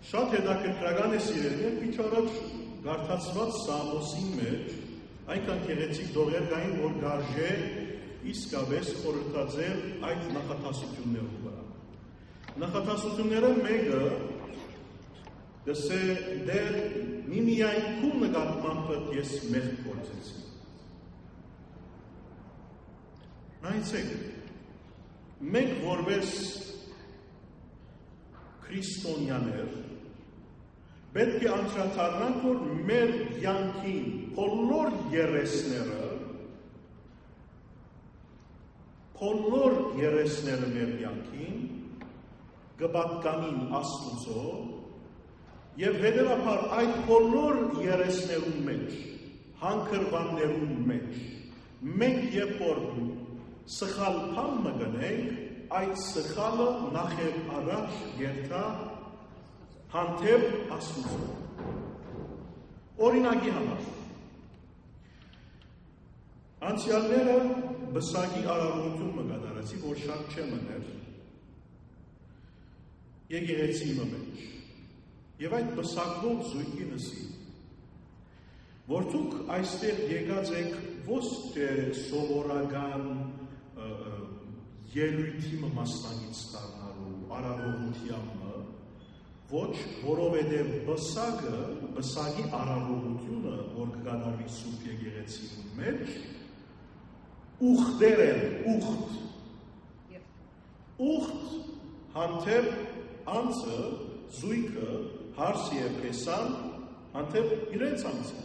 Շատ հետաքրքրական է սիրելիներ, քիչ առաջ գարթացված Սամոսի մեջ այնքան գեղեցիկ դողեր կային, որ գարժե իսկապես խորհրդաձև այդ նախատասություններով վրա։ Նախատասությունները մեկը դասե դեր միմիայն քու նկատմամբ ես մեղք գործեցի։ Նայեցեք, մենք որպես քրիստոնյաներ պետք է անդրադառնանք, որ մեր կյանքի բոլոր երեսները մեր կյանքին կպատկանին Աստուծո եւ հետեւաբար այդ բոլոր երեսներուն մեջ, հանգրվաններուն մեջ մենք երբ որ սխալ բան մգնենք, այդ սխալը նախև առաջ երթա հանդեպ Աստուծո։ Օրինակի համար անցյալները բսակի արարողություն մգադարեցի, որ շատ չէ մներ եկեղեցի մեջ եւ այդ բսակով զույգի նսի որ դուք այստեղ եկած եք ոչ թե սովորական ելույթի մասնագիտ ստանալու արարողությանը, ոչ, որովհետև բսակի արարողությունը, որ կգանարվի Սուրբ եկեղեցի մեջ, ուխտեր են, ուխտ հանդեպ անձը, զույգը, հարսի է պեսան, հանդեպ իրենց անձը։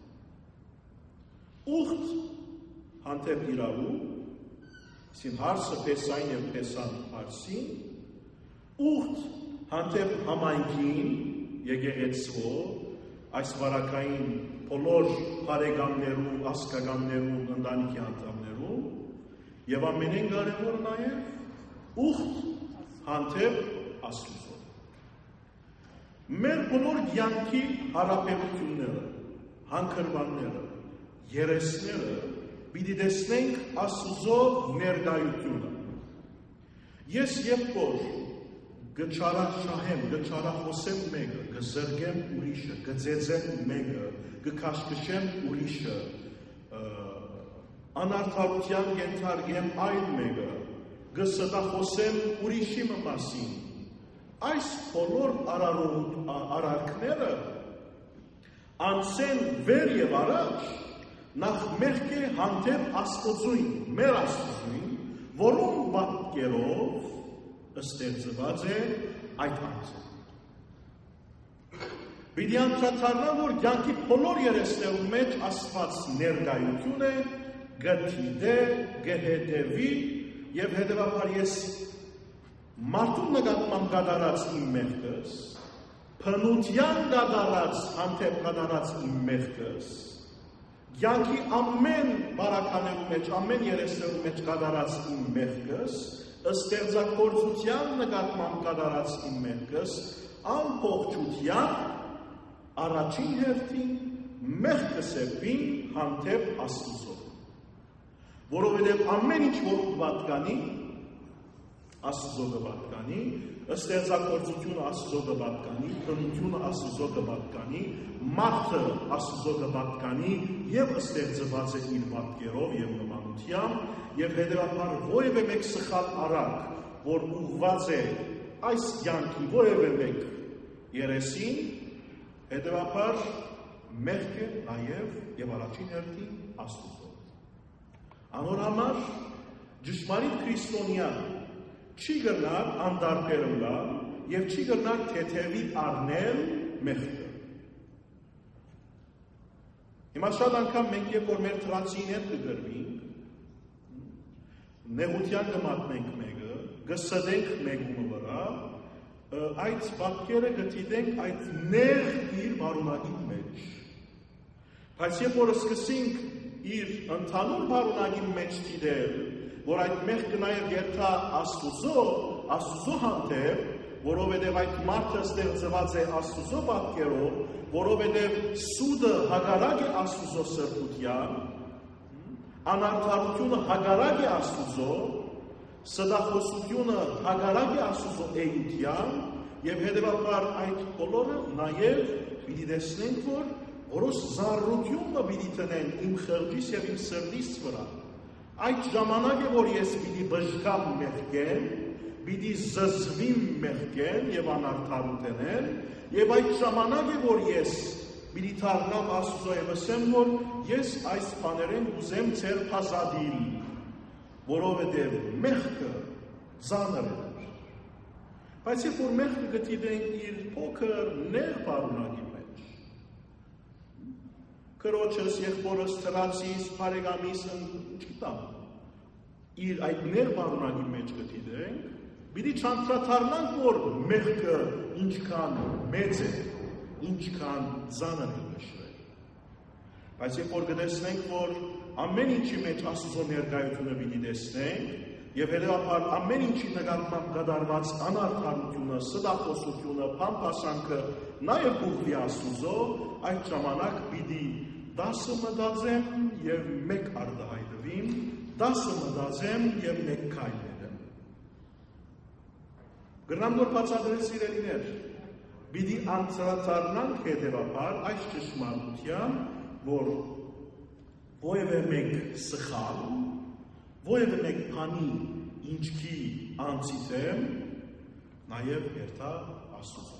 Ուխտ հանդեպ իրավու, սին հարսը պեսային և պեսան հարսին, ուխտ հանդեպ համայնքին, եկեղեցվո, այս վարակային բոլոր բարեկամներու, ասկականներու, ընտանիքի անդամներու, եւ ամենեն կարևորը նաեւ ուխտ հանդեպ Աստուծո։ Մեր բոլոր կյանքի հարաբերությունները, հանգրվանները, երեսները պիտի տեսնենք Աստուծո ներկայությունը։ Ես երբ որ գճարաշահեմ, գճարախոսեմ մեկը, գզրգեմ ուրիշը, գծեծեմ մեկը, գքաշքշեմ ուրիշը, անարդարության ենթարկեմ այլ մեկը, գստախոսեմ ուրիշի մասին։ Այս բոլոր արարքները անցեն վեր եւ առաջ նախ մեղք է հանդեպ Աստծույն, մեր Աստծույն, որում պատկերով ստեղծված է այդ անձը։ Պիտի անդրադառնամ, որ կյանքի բոլոր երեսներում մեջ Աստված ներկայություն է, գտիդե, գհետևի եւ հետեւաբար ես մարդու նկատմամբ կատարած իմ մեղքս, փնության կատարած հանդեպ կատարած իմ մեղքս, կյանքի ամեն բարականերու մեջ, ամեն երեսներու մեջ կատարած իմ մեղքս, ստեղծագործության նկատմամբ կատարած իմ մեղքս, ամբողջության առաջին հերթին մեղքս է բին հանդեպ Աստուծո։ Որովհետև ամեն ինչ որ պատկանի, Աստծո կպատկանի, ստեղծագործությունը Աստծո կպատկանի, քննությունը Աստծո կպատկանի, մարդը Աստծո կպատկանի եւ ստեղծված է իր պատկերով եւ նմանությամբ եւ հետեւաբար ովևէ մեկ սխալ արարք, որ ուղղված է այս կյանքի ովևէ մեկ երեսին, հետեւաբար մեղք է նաեւ եւ առաջին հերթին Աստծո։ Անոր համար ճշմարիտ քրիստոնյան չի գնար անդարբերում գալ եւ չի գնար թեթևի առնել մեղքը։ Հիմա շատ անգամ մենք երբ որ մեր թրացին հետ կգրվենք, նեղության կմատնենք մեկը, կսդենք մեկումը վրա, այդ պատկերը կդիտենք այդ նեղ իր բարունակի մեջ։ Բայց երբ որ սկսենք իր ընդհանուր բարունակի մեջ դիտել, որ այդ մեղքը նաև երթա Աստուծո հանդեպ, որովհետև այդ մարդը ստեղծված է Աստուծո պատկերով, որովհետև սուդը հակառակ է Աստուծո սրբության, անարդարությունը հակառակ է Աստուծո, ստախոսությունը հակառակ է Աստուծո էության, Եվ հետևաբար այդ բոլորը նաև պիտի տեսնենք, որ որոշ զառություն պիտի տնեն իմ խրճիս եւ իմ սրտիս վրա։ Այդ ժամանակ է, որ ես պիտի բժշկամ մեղքեն, պիտի զզվիմ մեղքեն եւ անարդարութենեն, եւ այդ ժամանակ է, որ ես պիտի թարնամ Աստծո եւ ասեմ, որ ես այս բաներեն ուզեմ ձեր փազադիլ, որովհետեւ մեղքը ծանր է։ Բայց երբ որ մեղքը գտիդենք իր փոքր նեղ բարունակի մեջ, կրոջս, եղբորս, տրացիս, բարեկամիս, չգիտեմ, իր այդ նեղ բարունակի մեջ գտիդենք, պիտի չանդրադառնանք, որ մեղքը ինչքան մեծ է, ինչքան ծանր է նշվել։ Բայց երբ որ կտեսնենք, որ ամեն ինչի մեջ Աստծո ներկայությունը պիտի տեսնենք, եւ հետեւաբար ամեն ինչի նկատմամբ կատարված անարդարությունը, ստախոսությունը, փամփասանքը նաեւ ուղղի Աստծո, այդ ժամանակ պիտի 10 մտածեմ եւ 1 արտահայտվիմ, 10 մտածեմ եւ 1 քայլեմ։ Գրնամ որ բացատրել սիրելիներ, պիտի անդրադառնանք հետեւաբար այս ճշմարտության, որ ովևէ մեկ սխալ, ովևէ մեկ բանի ինչքի անցիթեմ, նաև երթա Աստծո։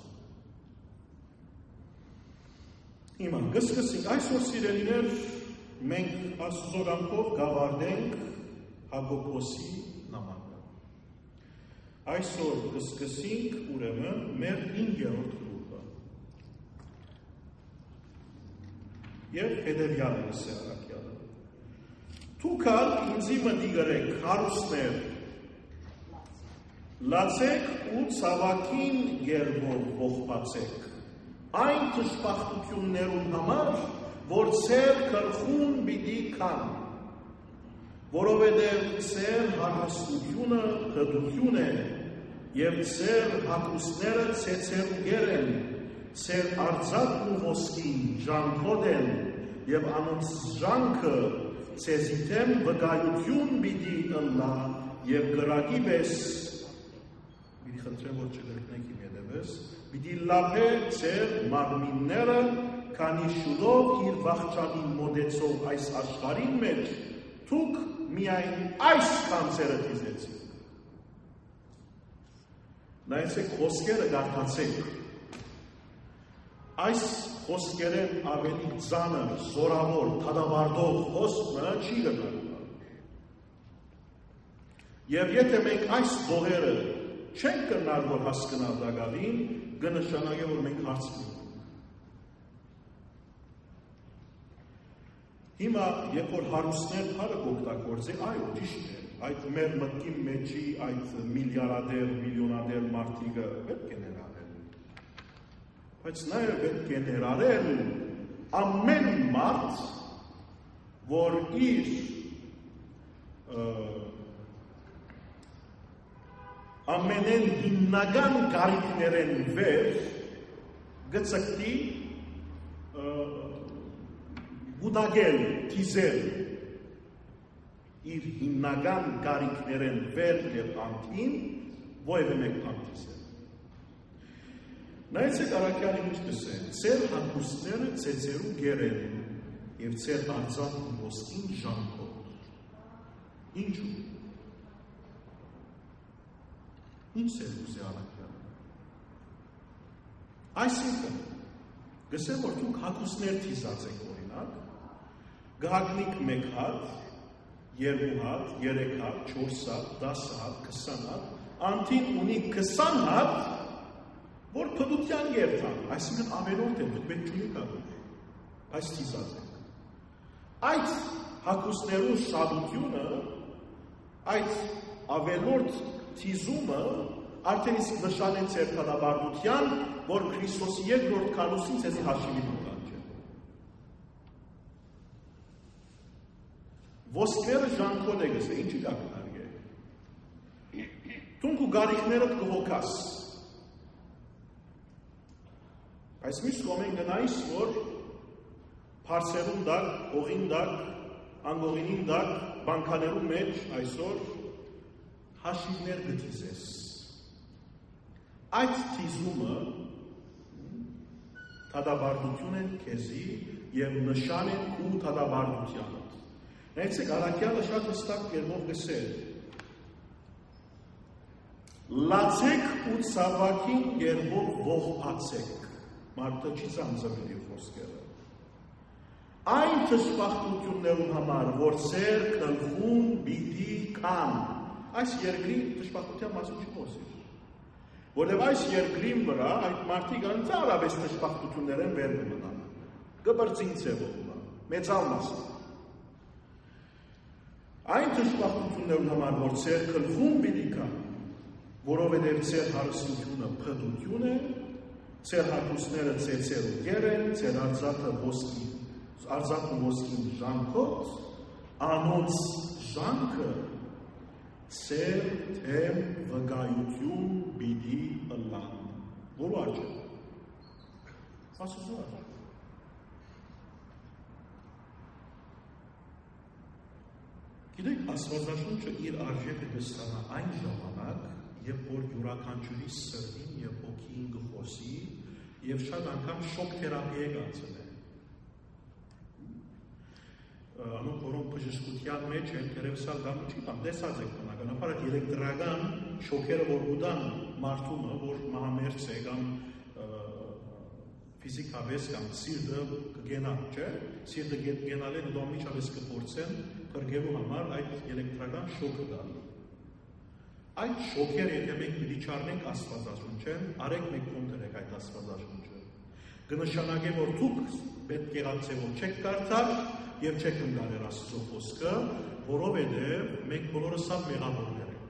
Հիմա կսկսենք այսօր սիրելիներ, մենք Աստծո կամքով գավառնենք Հակոբոսի նամակը։ Այսօր կսկսենք ուրեմն մեր 5-րդ գլուխը։ Եվ հետևյալը սերակյալը։ Թուքալ ինձի մտի գրեք հարուստներ, լացեք ու ցավակին գերբով ողբացեք, այն թշպախտություններուն համար, որ ծեր կրխուն բիդի կան, որովհետև ծեր հարաստությունը հդություն է, և ծեր հակուսները ցեցերուգեր են, ծեր արձակն ու ոսկին ժանքոտ են, և անոնց ժանքը ցեզիթեմ վկայություն բիդի ընլա, և գրակի պես, բիդի խնդրեմ, որ չգրկնենք իմ հետևես, բիդի լապե ծեր մարմինները, քանի շուտով իր վախճանին մոտեցող այս աշխարհին մեջ, թուք միայն այս կանցերը դիզեցիք։ Նայեցեք խոսքերը կարդացեք։ Այս խոսքերեն ավելի ծանր, զորավոր, թադավարտող խոսքը չի գտնվում։ Եվ եթե մենք այս բողերը չենք կրնալ, որ հասկանալ դակավին, կնշանակե, որ մենք հարց կունենք։ Հիմա, երբ որ հարուստներ հարը կօգտագործի, այո, ճիշտ է, այդ մեր մտքի մեջի այդ միլիարդեր, միլիոնադեր մարդիկը պետք է ներառել։ Բայց նաև պետք է ներառել ամեն մարդ, որ իր ամենեն հիմնական կարիքներեն վեր գծկտի գուտագել, թիզել իր հիմնական կարիքներեն վեր և անթին ովևէ մեկ անթիզել։ Նայեցեք առաքյալի ինչպես է, ծեր հակուստները ցեցերու գեր են և ծեր արձակն ու ոսկին ժանքոտ։ Ինչու։ Ինչ է ուզի առաքյալը։ Այսինքն, գսեմ, որ դուք հակուստներ թիզած եք օրինակ, գահագնիկ 1 հատ, 2 հատ, 3 հատ, 4 հատ, 10 հատ, 20 հատ, անթին ունի 20 հատ, որ պտության երթան, այսինքն ավելորդ է, դուք պետք չունի կատում, այս թիզած եք։ Այդ հակուստներու շատությունը, այդ ավելորդ թիզումը, արդեն իսկ նշան է ձեր կատաբարտության, որ Քրիստոսի երկրորդ քանուսին ցեզի հաշիվի մտանք է։ Ոսկները ժանքոտ է գսե, ինչի կակնարգ է։ Թունք ու գարիքներըդ կհոգաս։ Այս միշտ կոմեն գնայիս, որ պարսերում դակ, հողին դակ, անգողինին դակ, բանկաներում մեջ այսօր հաշիվներ գտիզես։ Այդ թիզումը թադաբարդություն են քեզի եւ նշան են ու թադաբարդությանը։ Նայեցեք, Առաքյալը շատ հստակ կերպով գսել. լացեք ու ցավակին երբով ողբացեք։ Մարդը չի ծանծվել իր խոսքերը։ Այն թշպախտություններուն համար, որ սեր կլվում բիդի կան, այս երկրի թշպախտության մասին չի խոսիր։ Որտեղ այս երկրի վրա այդ մարդիկ անձարավես թշպախտություններ են վեր կմնան։ Գբրծին ցևով, մեծալ մասը։ Այն թշպախտություններուն համար, որ սեր կլվում բիդի կան, որովհետև ծեր հարստությունը փդություն է, ծեր հագուստները ծեծեր ու գեր են, ծեր արձակը ոսկին ժանքոտ, անոնց ժանքը ծեր թեմ վգայություն բիդի ըլլան։ Որու արջը։ Ասուզու արջը։ Գիտեք, Աստվածաշունչը իր արժեքը կստանա այն ժամանակ, երբ որ յուրաքանչյուրի սրտին եւ հոգին գխոսի եւ շատ անգամ շոկ թերապիա կանցնի։ Անոնք որոնք բժշկության մեջ են, երևսալ դա չի կամ տեսած եք բնականաբար այդ էլեկտրական շոկերը որ ուդան մարդումը, որ մահամերձ է կամ ֆիզիկավես կամ սիրտը կգենա, չէ՞։ Սիրտը գենալեն ու միջավես կփորձեն կրգելու համար այդ էլեկտրական շոկը տալ։ Այդ շոկերը եթե մենք դիչարնենք Աստվածաշունչեն, արեք մենք կոնտրեք այդ Աստվածաշունչը։ Կնշանակե որ դուք պետք եղածեով չեք կարդալ եւ չեք ընկալել Աստծո խոսքը, որովհետեւ մենք բոլորս սա մեղավորներ ենք։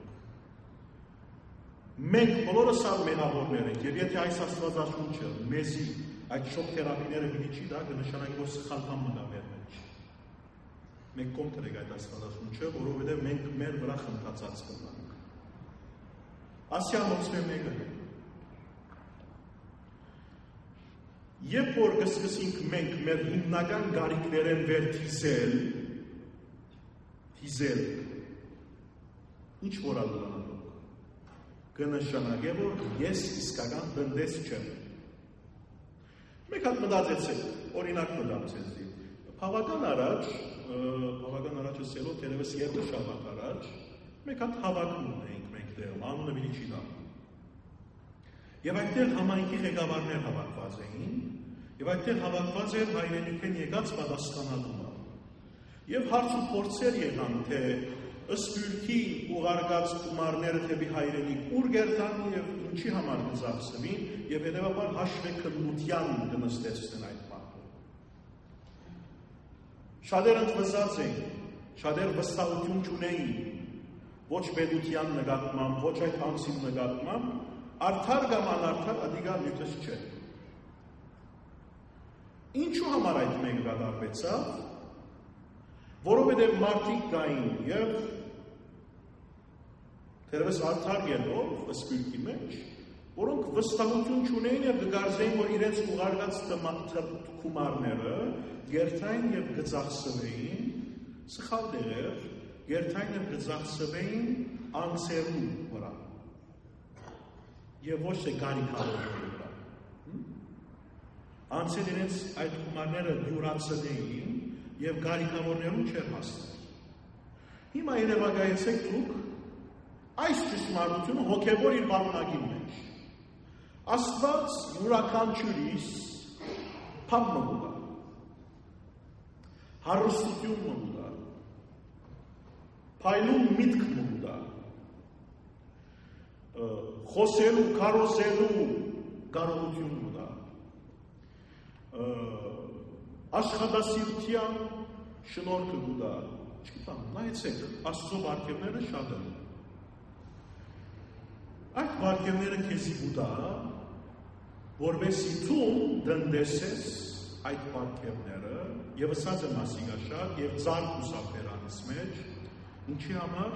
Մենք բոլորս սա մեղավորներ ենք եւ եթե այս Աստվածաշունչը մեզի այդ շոկ թերապիները գնիչի դա կնշանակի որ սխալ բան մնա մեր մեջ։ Մենք կոնտրեք այդ Աստվածաշունչը, որովհետեւ մենք մեր վրա խնդացած կնանք։ Ասյանոց մեկը է։ Երբ որ կսկսենք մենք մեր հիմնական գարիքներեն վեր թիզել, ինչ որ ալանալով, կնշանակե, որ ես իսկական տնտես չեմ։ Մեկ հատ մտածեցեք, օրինակ մտածեցի, բավական առաջ սելով տերևս երկու շաբաթ առաջ, մեկ հատ հավաքում ունեինք մենք դերում, անունը մի չի դա։ Եվ այդտեղ համայնքի ղեկավարներ հավաքված էին, եւ այդտեղ հավաքված էր հայրենիքեն եկած պատասխանատումը։ Եվ հարց ու փորձեր եղան, թե ըսպյուրքի ուղարկած գումարները թեպի հայրենիք ուր գերտան եւ ինչի համար կզախսվին եւ հետեւաբար հաշվեկնության կնստեցնեն այդ մարդը։ Շատերը ընդվզած էին, շատերը վստահություն չունեին ոչ պետության նկատմամբ, ոչ այդ անձի նկատմամբ, արդար կամ անարդար ադիգա նյութս չէ։ Ինչու համար այդ մենք կատարվեցավ, որովհետև մարդիկ կային եւ թերևս արդար ելով ըսպյուրքի մեջ, որոնք վստահություն չունեին եւ կգարձեին, որ իրենց ուղարկած գումարները գերտային եւ գծախսվեին, սխալ դերեր, գերտային եւ գծախսվեին անձերու վրա եւ ոչ թե գարիքավորների վրա։ Անձեր իրենց այդ գումարները դյուրացնեին եւ գարիքավորներուն չէր հասնել։ Հիմա երևակայեցեք դուք այս ճշմարտությունը հոգեվոր իր բառնակի մեջ։ Աստված յուրաքանչյուրիս փամ մուտա, հարստություն մուտա, փայլուն միտք մուտա, խոսելու, կարոզելու կարողություն մուտա, աշխատասիրության շնորհքը մուտա, չգիտեմ, նայեցեք, Աստծո բարգևները շատ են։ Այդ բարգևները քեզի մուտա, որովհետեւ դու դնդեսես այդ բարգևները եւ ասած եմ ասիգաշատ եւ ծառ ուսապերանից մեջ ինչի համար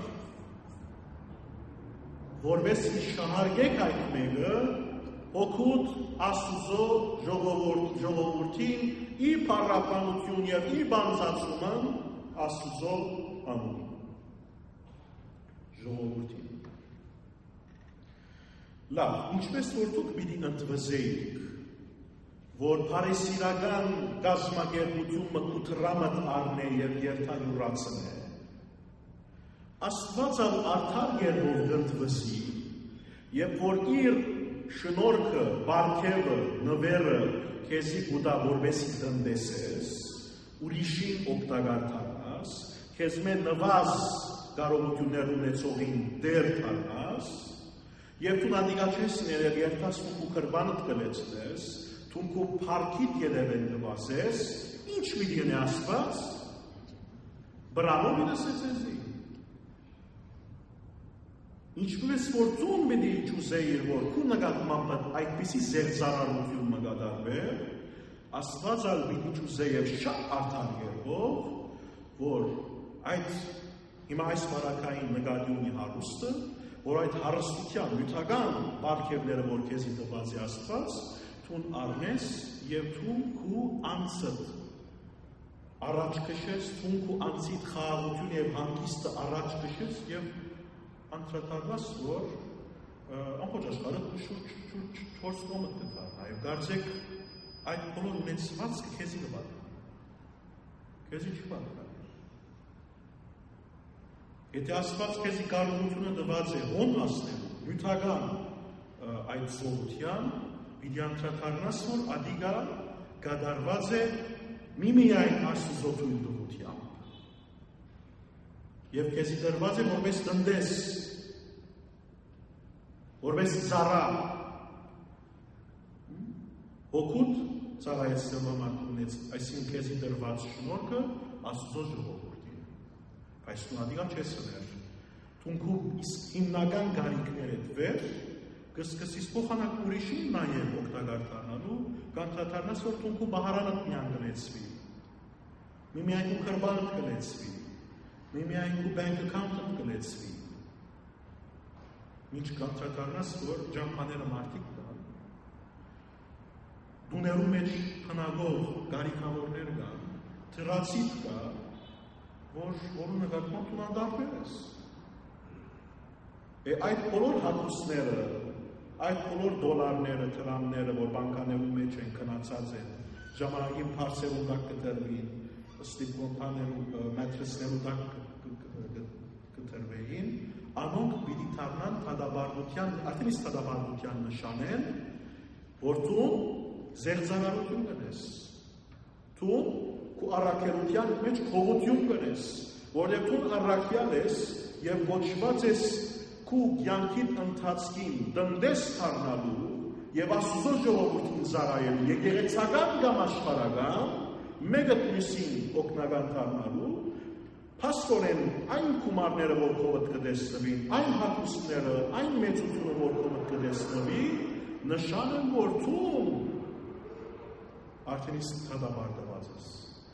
որովհետեւ շահարկեք այդ մեկը օգուտ Աստծո ժողովրդին ի փառապանություն եւ ի բանձացման Աստծո անունին ժողովրդին Լավ, ինչպես որ դուք պիտի ընդվզեիք, որ փարիսիրական կազմակերպությունը ուտրամդ առնե եւ երթայուրացնե, Աստված արդար երբով գնդվսի, եւ որ իր շնորհքը, բարգեւը, նվերը քեզի կուտա որբեսի տնտեսես, ուրիշին օգտակար դառնաս, քեզ մե նվազ կարողություններ ունեցողին դեր դառնաս, եւ դու նադիգաչես ներև երթաս ու կրբանդ կլեցնես, դու փարքիդ երևեն նվազես, ինչ պիտի գնե Աստված, բրավո դասեցեզի. Ինչպես որ դու մենի ճուզեիր, որ քու նկատմամբ այդպիսի զերծարարություն մգադարվե, Աստված ալ պիտի ճուզեիր շատ արդար երբով, որ այդ հիմա այս մարակային նկատի ունի հարուստը, որ այդ հարստության նյութական բարգևները, որ քեզի տված է Աստված, թուն առնես եւ թուն քու անցդ առաջ քշես, թուն քու անցիդ խաղաղություն եւ հանգիստը առաջ քշես եւ անդրադառնաս, որ ամբողջ աշխարհը շուրջ 4 կողմը կդառնա եւ կարծեք այդ բոլոր ունեցվածքը քեզի կբարնա։ Քեզի չբարնա։ Եթե Աստված քեզի կարողությունը տված է հոն հասնելու նյութական այդ զորության, պիտի անդրադառնաս, որ ադիգա կատարված է միմիայն Աստծո թույլտվությամբ։ Եվ քեզի տրված է որպես տնտես, որպես ծառա, հոգուտ ծառայեցնելու համար ունեց, այսինքն քեզի տրված շնորհքը Աստծո ժողովրդին։ Բայց դու ադիգա չես հներ, դու հիմնական գարիքներդ վեր կսկսείς փոխանակ ուրիշին նաև օգտակար դառնալու, կանթադառնաս, որ դու բահարանդ միան կլեցվի, միմիայն ու կրբանդ կլեցվի, միմիայն ու bank account-դ կլեցվի, ինչ կանթադառնաս, որ ջամփաները մարդիկ կան, դուներու մեջ հնագող գարիքավորներ կան, թրացիտ կա, որու նկատմամբ դու անդարբեր ես։ Այդ բոլոր հատուսները, այդ բոլոր դոլարները, թրամները, որ բանկաներու մեջ են քնացած են, ժամանակին փարսերու տակ կտրվին, ստիպոնտաներու մետրեսներու տակ կտրվեին, անոնք պիտի դառնան թադաբարդության, արդեն իսկ թադաբարդության նշան են, որ դու զեղծարարություն կնես, դու քու առաքելության մեջ խողություն կնես, որտեղ դու առաքյալ ես եւ ոչված ես քու կյանքին ընթացքին տնտես դառնալու եւ Աստծո ժողովրդին ծառայելու եկեղեցական կամ աշխարհական մեկը մյուսին օգնական դառնալու փաստորեն այն գումարները, որ քովդ կտեսնվին, այն հատուցները, այն մեծությունը, որ քովդ կտեսնվի, նշան են, որ դու արդեն իսկ թադաբարդված ես։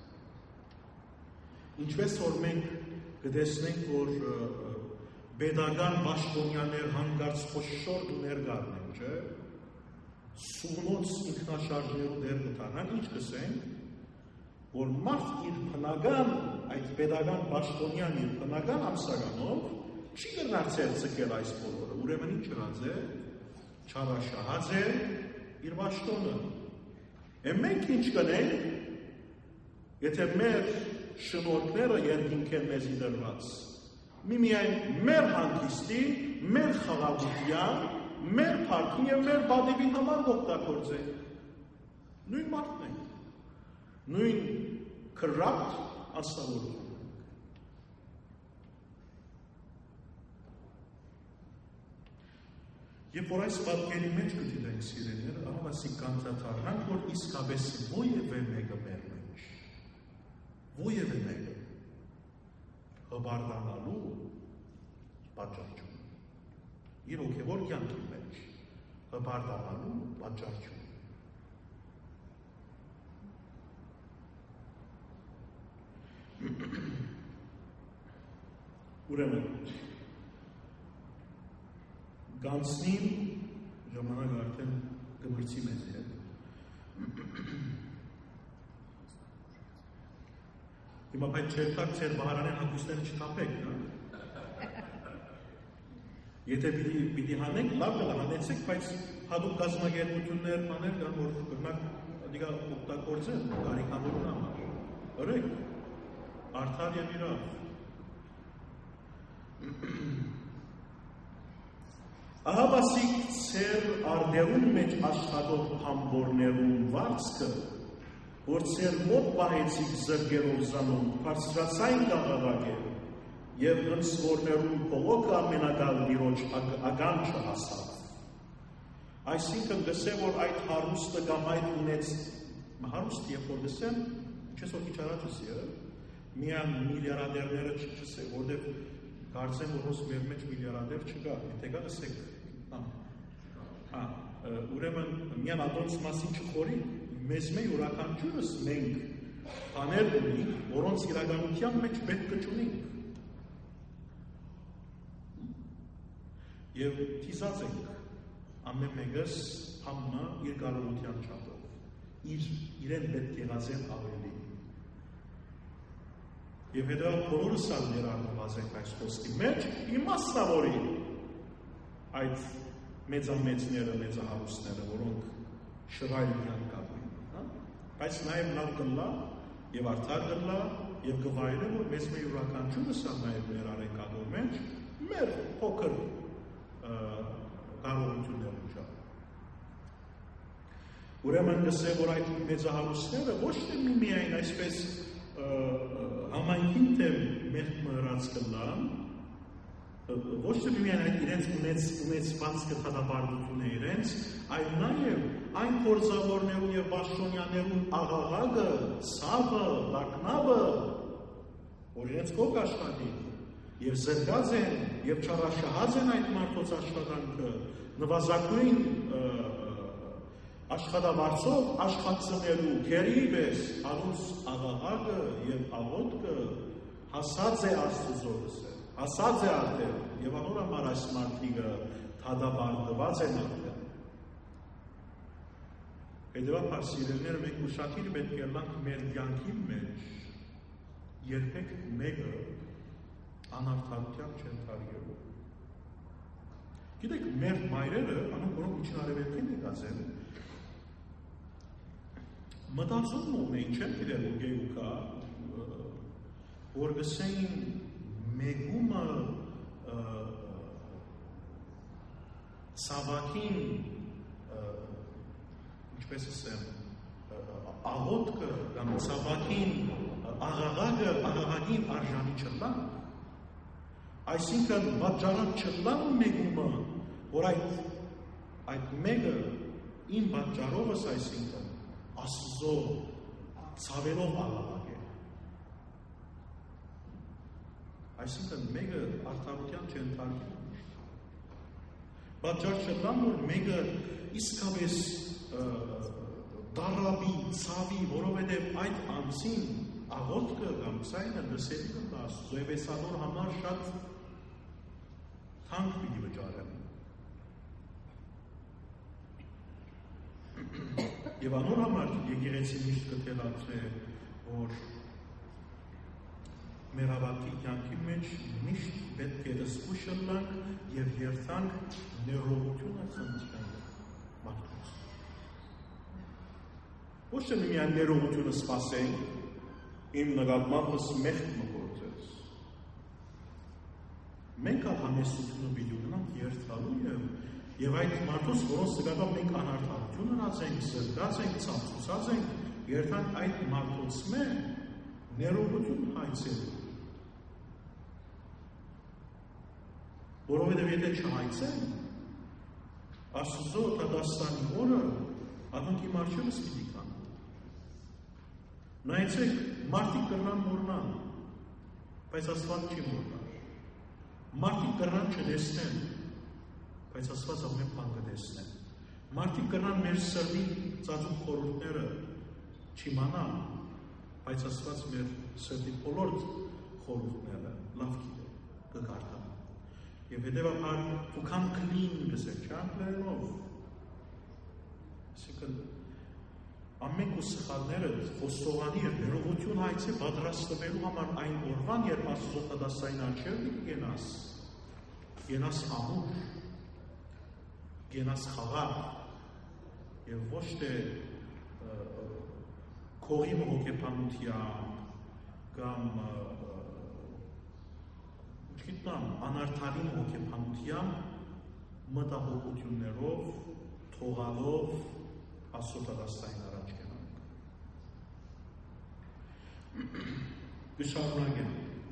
Ինչպես որ մենք կտեսնենք, որ Պետական պաշտոնյաներ հանգարց խոշոր դուներ գարնեն, չէ, սուգնոց ինքնաշարժներու դեր կտանան, ինչ կսենք, որ մարդ իր բնական, այդ պետական պաշտոնյան իր բնական ամսականով չի կրնարցել ծկել այս բոլորը, ուրեմն ինչ հրած է, չարաշահած է իր պաշտոնը։ Մենք ինչ կնենք, եթե մեր շնորհքները երկինք են մեզի դրված, միմիայն մեր հանգիստի, մեր խաղաղության, մեր փառքի եւ մեր բադիվի համար օգտագործենք։ Նույն մարդն ենք։ Նույն corrupt աստավորություն ենք։ Եվ որ այս պատկերի մեջ կդիտենք սիրելիներ, ահավասիկ կանցաթարնանք, որ իսկապես ովևէ մեկը մեր մեջ, ովևէ մեկը հբարդանալու պատճառ չունի։ Իր հոգևոր կյանքի մեջ հբարդանալու պատճառ չունի։ Ուրեմն գանցնին ժամանակ արդեն կմրցի մեզ հետ։ Հիմա բայց չերտակ ծեր բահարանեն հագուստները չթապեք, նա։ Եթե պիտի հանենք, լավ կլա հանեցեք, բայց հատուկ կազմակերպություններ անել կան, որ բռնակ դիգա օգտագործեն կարիքավորուն համար։ Օրեք, արդար եւ իրավ։ Ահաբասիկ ծեր արդերուն մեջ աշխատող համբորներուն վարձքը, որ ծեր մոտ պահեցիք զրգերով զանում, բարձրացային գաղավագեր, և ընցվորներուն փողոքը ամենակալ դիրոջ ագան չհասավ։ Այսինքն գսե, որ այդ հարուստը կամ այդ ունեց, հարուստ երբ որ գսեմ, չես որ քիչ առաջս միան միլիարադերները չսե, որտեղ կարծեմ, որ հոս մեր մեջ միլիարադեր չկա, եթե կա գսեք, ուրեմն միան ադոնց մասին չխորի, մեզ մեկ յուրաքանչյուրս մենք բաներ ունենք, որոնց իրականության մեջ պետք չունենք։ Եվ թիզած ենք ամեն մեկս համնա իր կարողության չափով, իրեն պետք եղածեն ավելի։ Եվ հետո բոլորս ալ ներառնված ենք այս խոսքի մեջ, իմաստավորի այդ մեծամեծները, մեծահարուստները, որոնք շռայլության կապին, բայց նաև լավ կլա եւ արդար կլա եւ գվայրը, որ մեզ մեր յուրաքանչյուրս ալ նաև ներառենք ադոր մեջ մեր փոքր կարողություններում չափ։ Ուրեմն գսե, որ այդ մեծահարուստները ոչ թե միայն այսպես համայնքին թե մեղք մռած կլան, ոչ թե միայն այդ իրենց ունեցված կթադաբարդությունը իրենց, այլ նաև այն փորձավորներուն եւ պաշտոնյաներուն աղաղակը, սավը, լակնավը, որ իրենց կողք աշխատի, եւ զրկած են եւ չարաշահած են այդ մարդոց աշխատանքը, նվազագույն աշխատավարձով աշխատցնելու քերի պես հարուս աղաղակը եւ աղոթքը հասած է Աստծոս, հասած է արդեն եւ անոր համար այս մարդիկը թադաբարդված են արդեն։ Հետևաբար սիրելիներ, մենք ուշադիր պետք է լանք մեր կյանքի մեջ երբեք մեկը անարդարությամբ չեն թարգելու։ Գիտեք, մեր մայրերը, որոնք միջին արևելքին եկած են, մտածում ունեին, չեն գիտել որ գեյուկա, որ գսեին մեգումը սավակին, ինչպես ասեմ, աղոտքը կամ սավակին աղաղագին արժանի չլան, այսինքն բատճարան չլան մեգումը, որ այդ մեկը իմ բատճարովս այսինքն Աստծո ցավելով աղաղակ է։ Այսինքն մեկը արդարության չընթարկի։ Բատճար չլան, որ մեկը իսկապես դարաբի, ցավի, որովհետև այդ անձին աղոթքը կամ ցայնը լսելի կլա Աստծո եւ այս անոր համար շատ թանկ պիտի վճարեն։ Եվ անոր համար եկեղեցին միշտ կթելացրե, որ մեր հավատքի կյանքի մեջ միշտ պետք է զգուշ լանք եւ երթանք ներողությունը խնդրենք մարդուց։ Ոչ թե միայն ներողությունը սպասենք, իմ նկատմամբ մեղք մգործես։ Մենք համեսությունը պիտի ունենանք երթալու եւ այդ մարդուց, որոնց նկատմամբ մենք անարդարություն ունացենք, սրտած ենք, ցավցուցած ենք, երթանք այդ մարդուց ներողություն հայցելու։ Որովհետև եթե չհայցեն, Աստծո դաստանի օրը անոնք իմ առջևս պիտի կան։ Նայեցեք, մարդիկ կրնան մոռնան, բայց Աստված չի մոռնար։ Մարդիկ կրնան չտեսնեն, բայց Աստված ամեն բան կտեսնեն։ Մարդիկ կրնան մեր սրտի ծածուկ խորհուրդները չիմանան, բայց Աստված մեր սրտի բոլոր խորհուրդները լավ գիտե, կկարդա։ Եվ հետևաբար to come clean գսել, չանքներով։ Այսինքն ամեն կուսխալները խոստովանի էր ներողություն հայցե պատրաստվելու համար այն օրվան, երբ Աստծո դասային արջեր կգենաս։ գենաս ամուր, գենաս խաղաղ եւ ոչ թե քողի հոգեբանությամբ կամ չգիտեմ անարդարին հոգեբանությամբ մտահոգություններով թողալով Աստծո դաստային առաջ գնանք։ Կշարունակեմ։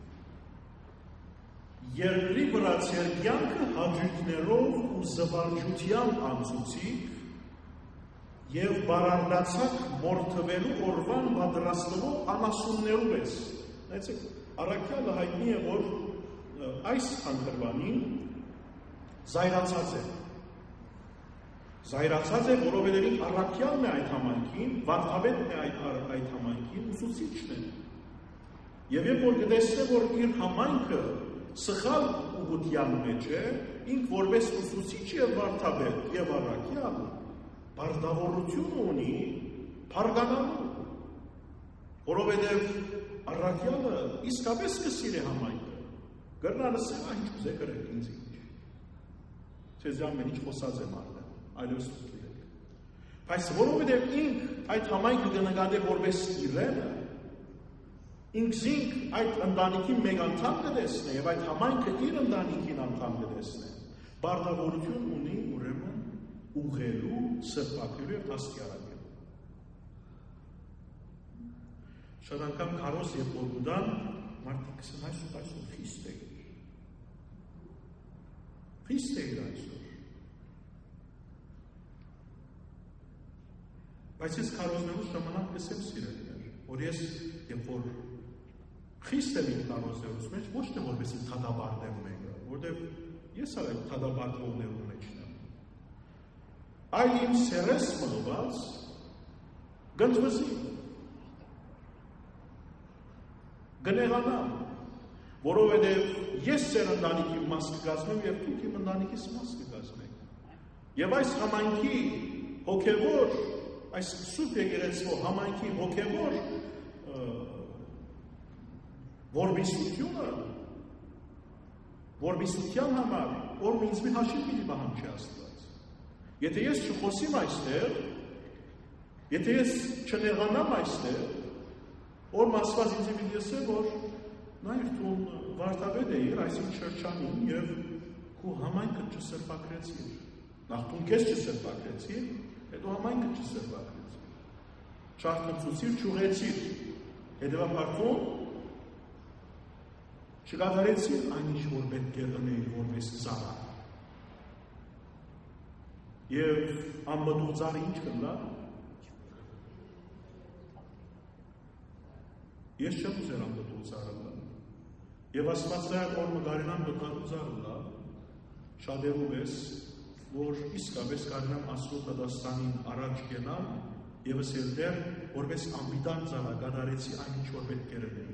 Երկրի վրա ձեր կյանքը հաճույքներով ու զվարճությամբ անցուցիկ եւ բարարնացակ մորթվելու օրվան պատրաստվող անասուններով ես։ Նայեցեք, առաքյալը հայտնի է, որ այս խնդրվանին զայրացած է։ Զայրացած է, որովհետև առաքյալն է այդ համայնքին, վարդապետն է այդ համայնքին, ուսուցիչն է։ Եվ երբ որ կտեսնե, որ իր համայնքը սխալ ուղղության մեջ է, ինք որպես ուսուցիչ եւ վարդապետ եւ առաքյալ բարդավորություն ունի փարգանալու, որովհետև առաքյալը իսկապես կսիրի համայնքը։ Գրնա լսել, ինչ ուզե գրեք ինձ ինչ։ Ձեզ ամեն ինչ խոսած եմ արել, այլևս դուք։ Բայց որովհետև ինք այդ համայնքը կնկատի որպես իրենը, ինքզինք այդ ընտանիքի մեկ անդամ կտեսնե եւ այդ համայնքը իր ընտանիքին անդամ կտեսնե։ Բարդավորություն ունի ուրեմն ուղղելու, սրբակելու եւ դաստիարակելու։ Շատ անգամ քարոզ եւ բորգուդան մարդիկ ասեն այսօր խիստ է։ Խիստ է այսօր։ Բայց ես քարոզնելու ժամանակ կսեմ սիրելիներ, որ ես երբ որ խիստ եմ իմ քարոզներուց մեջ, ոչ թե որպեսզի թադաբարդեմ մեկը, որտեղ ես այդ թադաբարդողներու մեջն եմ։ Այլ իմ սերես մղված գնդվզի, գնեղանամ, որովհետև ես ծեր ընտանիքի մաս կգազմեմ և դուք իմ ընտանիքիս մաս կգազմեք։ Եվ այս համայնքի հոգևոր, այս սուրբ եկեղեցու համայնքի հոգևոր որբիսության համար, որ ինձ մի հաշիվ մի բահամ չի Աստված։ Եթե ես չխոսիմ այստեղ, եթե ես չնեղանամ այստեղ, որ Աստված ինձ մի դեսե, որ նայր տուն վարդապետ էիր այսին շրջանին և քու համայնքը չսրբակրեցիր։ Նախ տուն քեզ չսրբակրեցիր, հետո համայնքը չսրբակրեցիր։ Չարթնցուցիր, չուղեցիր, հետևաբար չկատարեցիր այն ինչ որ պետք է դնեիր որպես ծառա։ Եվ անմտուղ ծառը ինչ կլա։ Ես չեմ ուզեր անմտուղ ծառը լա։ Եվ Աստված այդ որ մգարինան մտուղ ծառը լա, շատերով ես, որ իսկապես կարինամ Աստծո դաստանին առաջ գնամ, եւս էլ դեռ որպես անպիտան ծառա կատարեցի այն ինչ որ պետք է դնեի։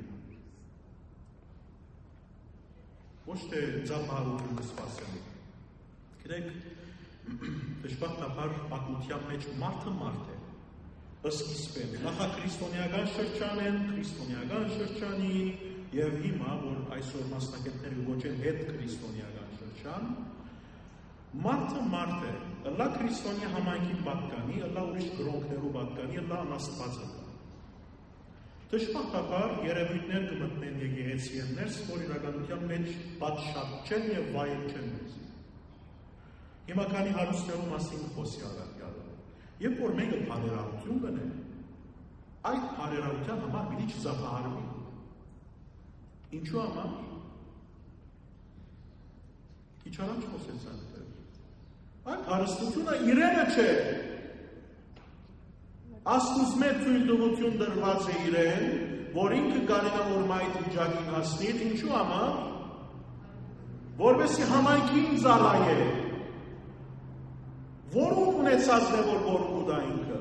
Ոչ թե ձապահարություն կսպասելու։ Գիտեք, դժբախտաբար պատմության մեջ մարդը մարդ է, սկիզբեն նախաքրիստոնեական շրջան են, քրիստոնեական շրջանի եւ հիմա, որ այսօր մասնակիցները գոչեն հետ քրիստոնեական շրջան, մարդը մարդ է, ըլլա քրիստոնյա համայնքի պատկանի, ըլլա ուրիշ գրոնքներու պատկանի, ըլլա անաստվածը։ Դժբախտաբար երևույթներ կմտնեն եկեղեցիներ, որ իրականության մեջ պատշաճ չեն եւ վայել չեն մեզ։ Հիմա քանի հարուստներու մասին խոսի առաքյալը։ Երբ որ մեկը բարերարություն կնե, այդ բարերարության համար պիտի չզապահարվի։ Ինչու համար։ Քիչ առաջ խոսեց այնտեղ։ Այդ հարստությունը իրենը չէ։ Աստուծո մեծ թույլտվություն դրված է իրեն, որ ինքը կարենա որ մայթ վիճակին հասնի, ինչու համար։ Որովհետեւ համայնքին ծառայե։ Որում ունեցածն է որ բորգուդա ինքը։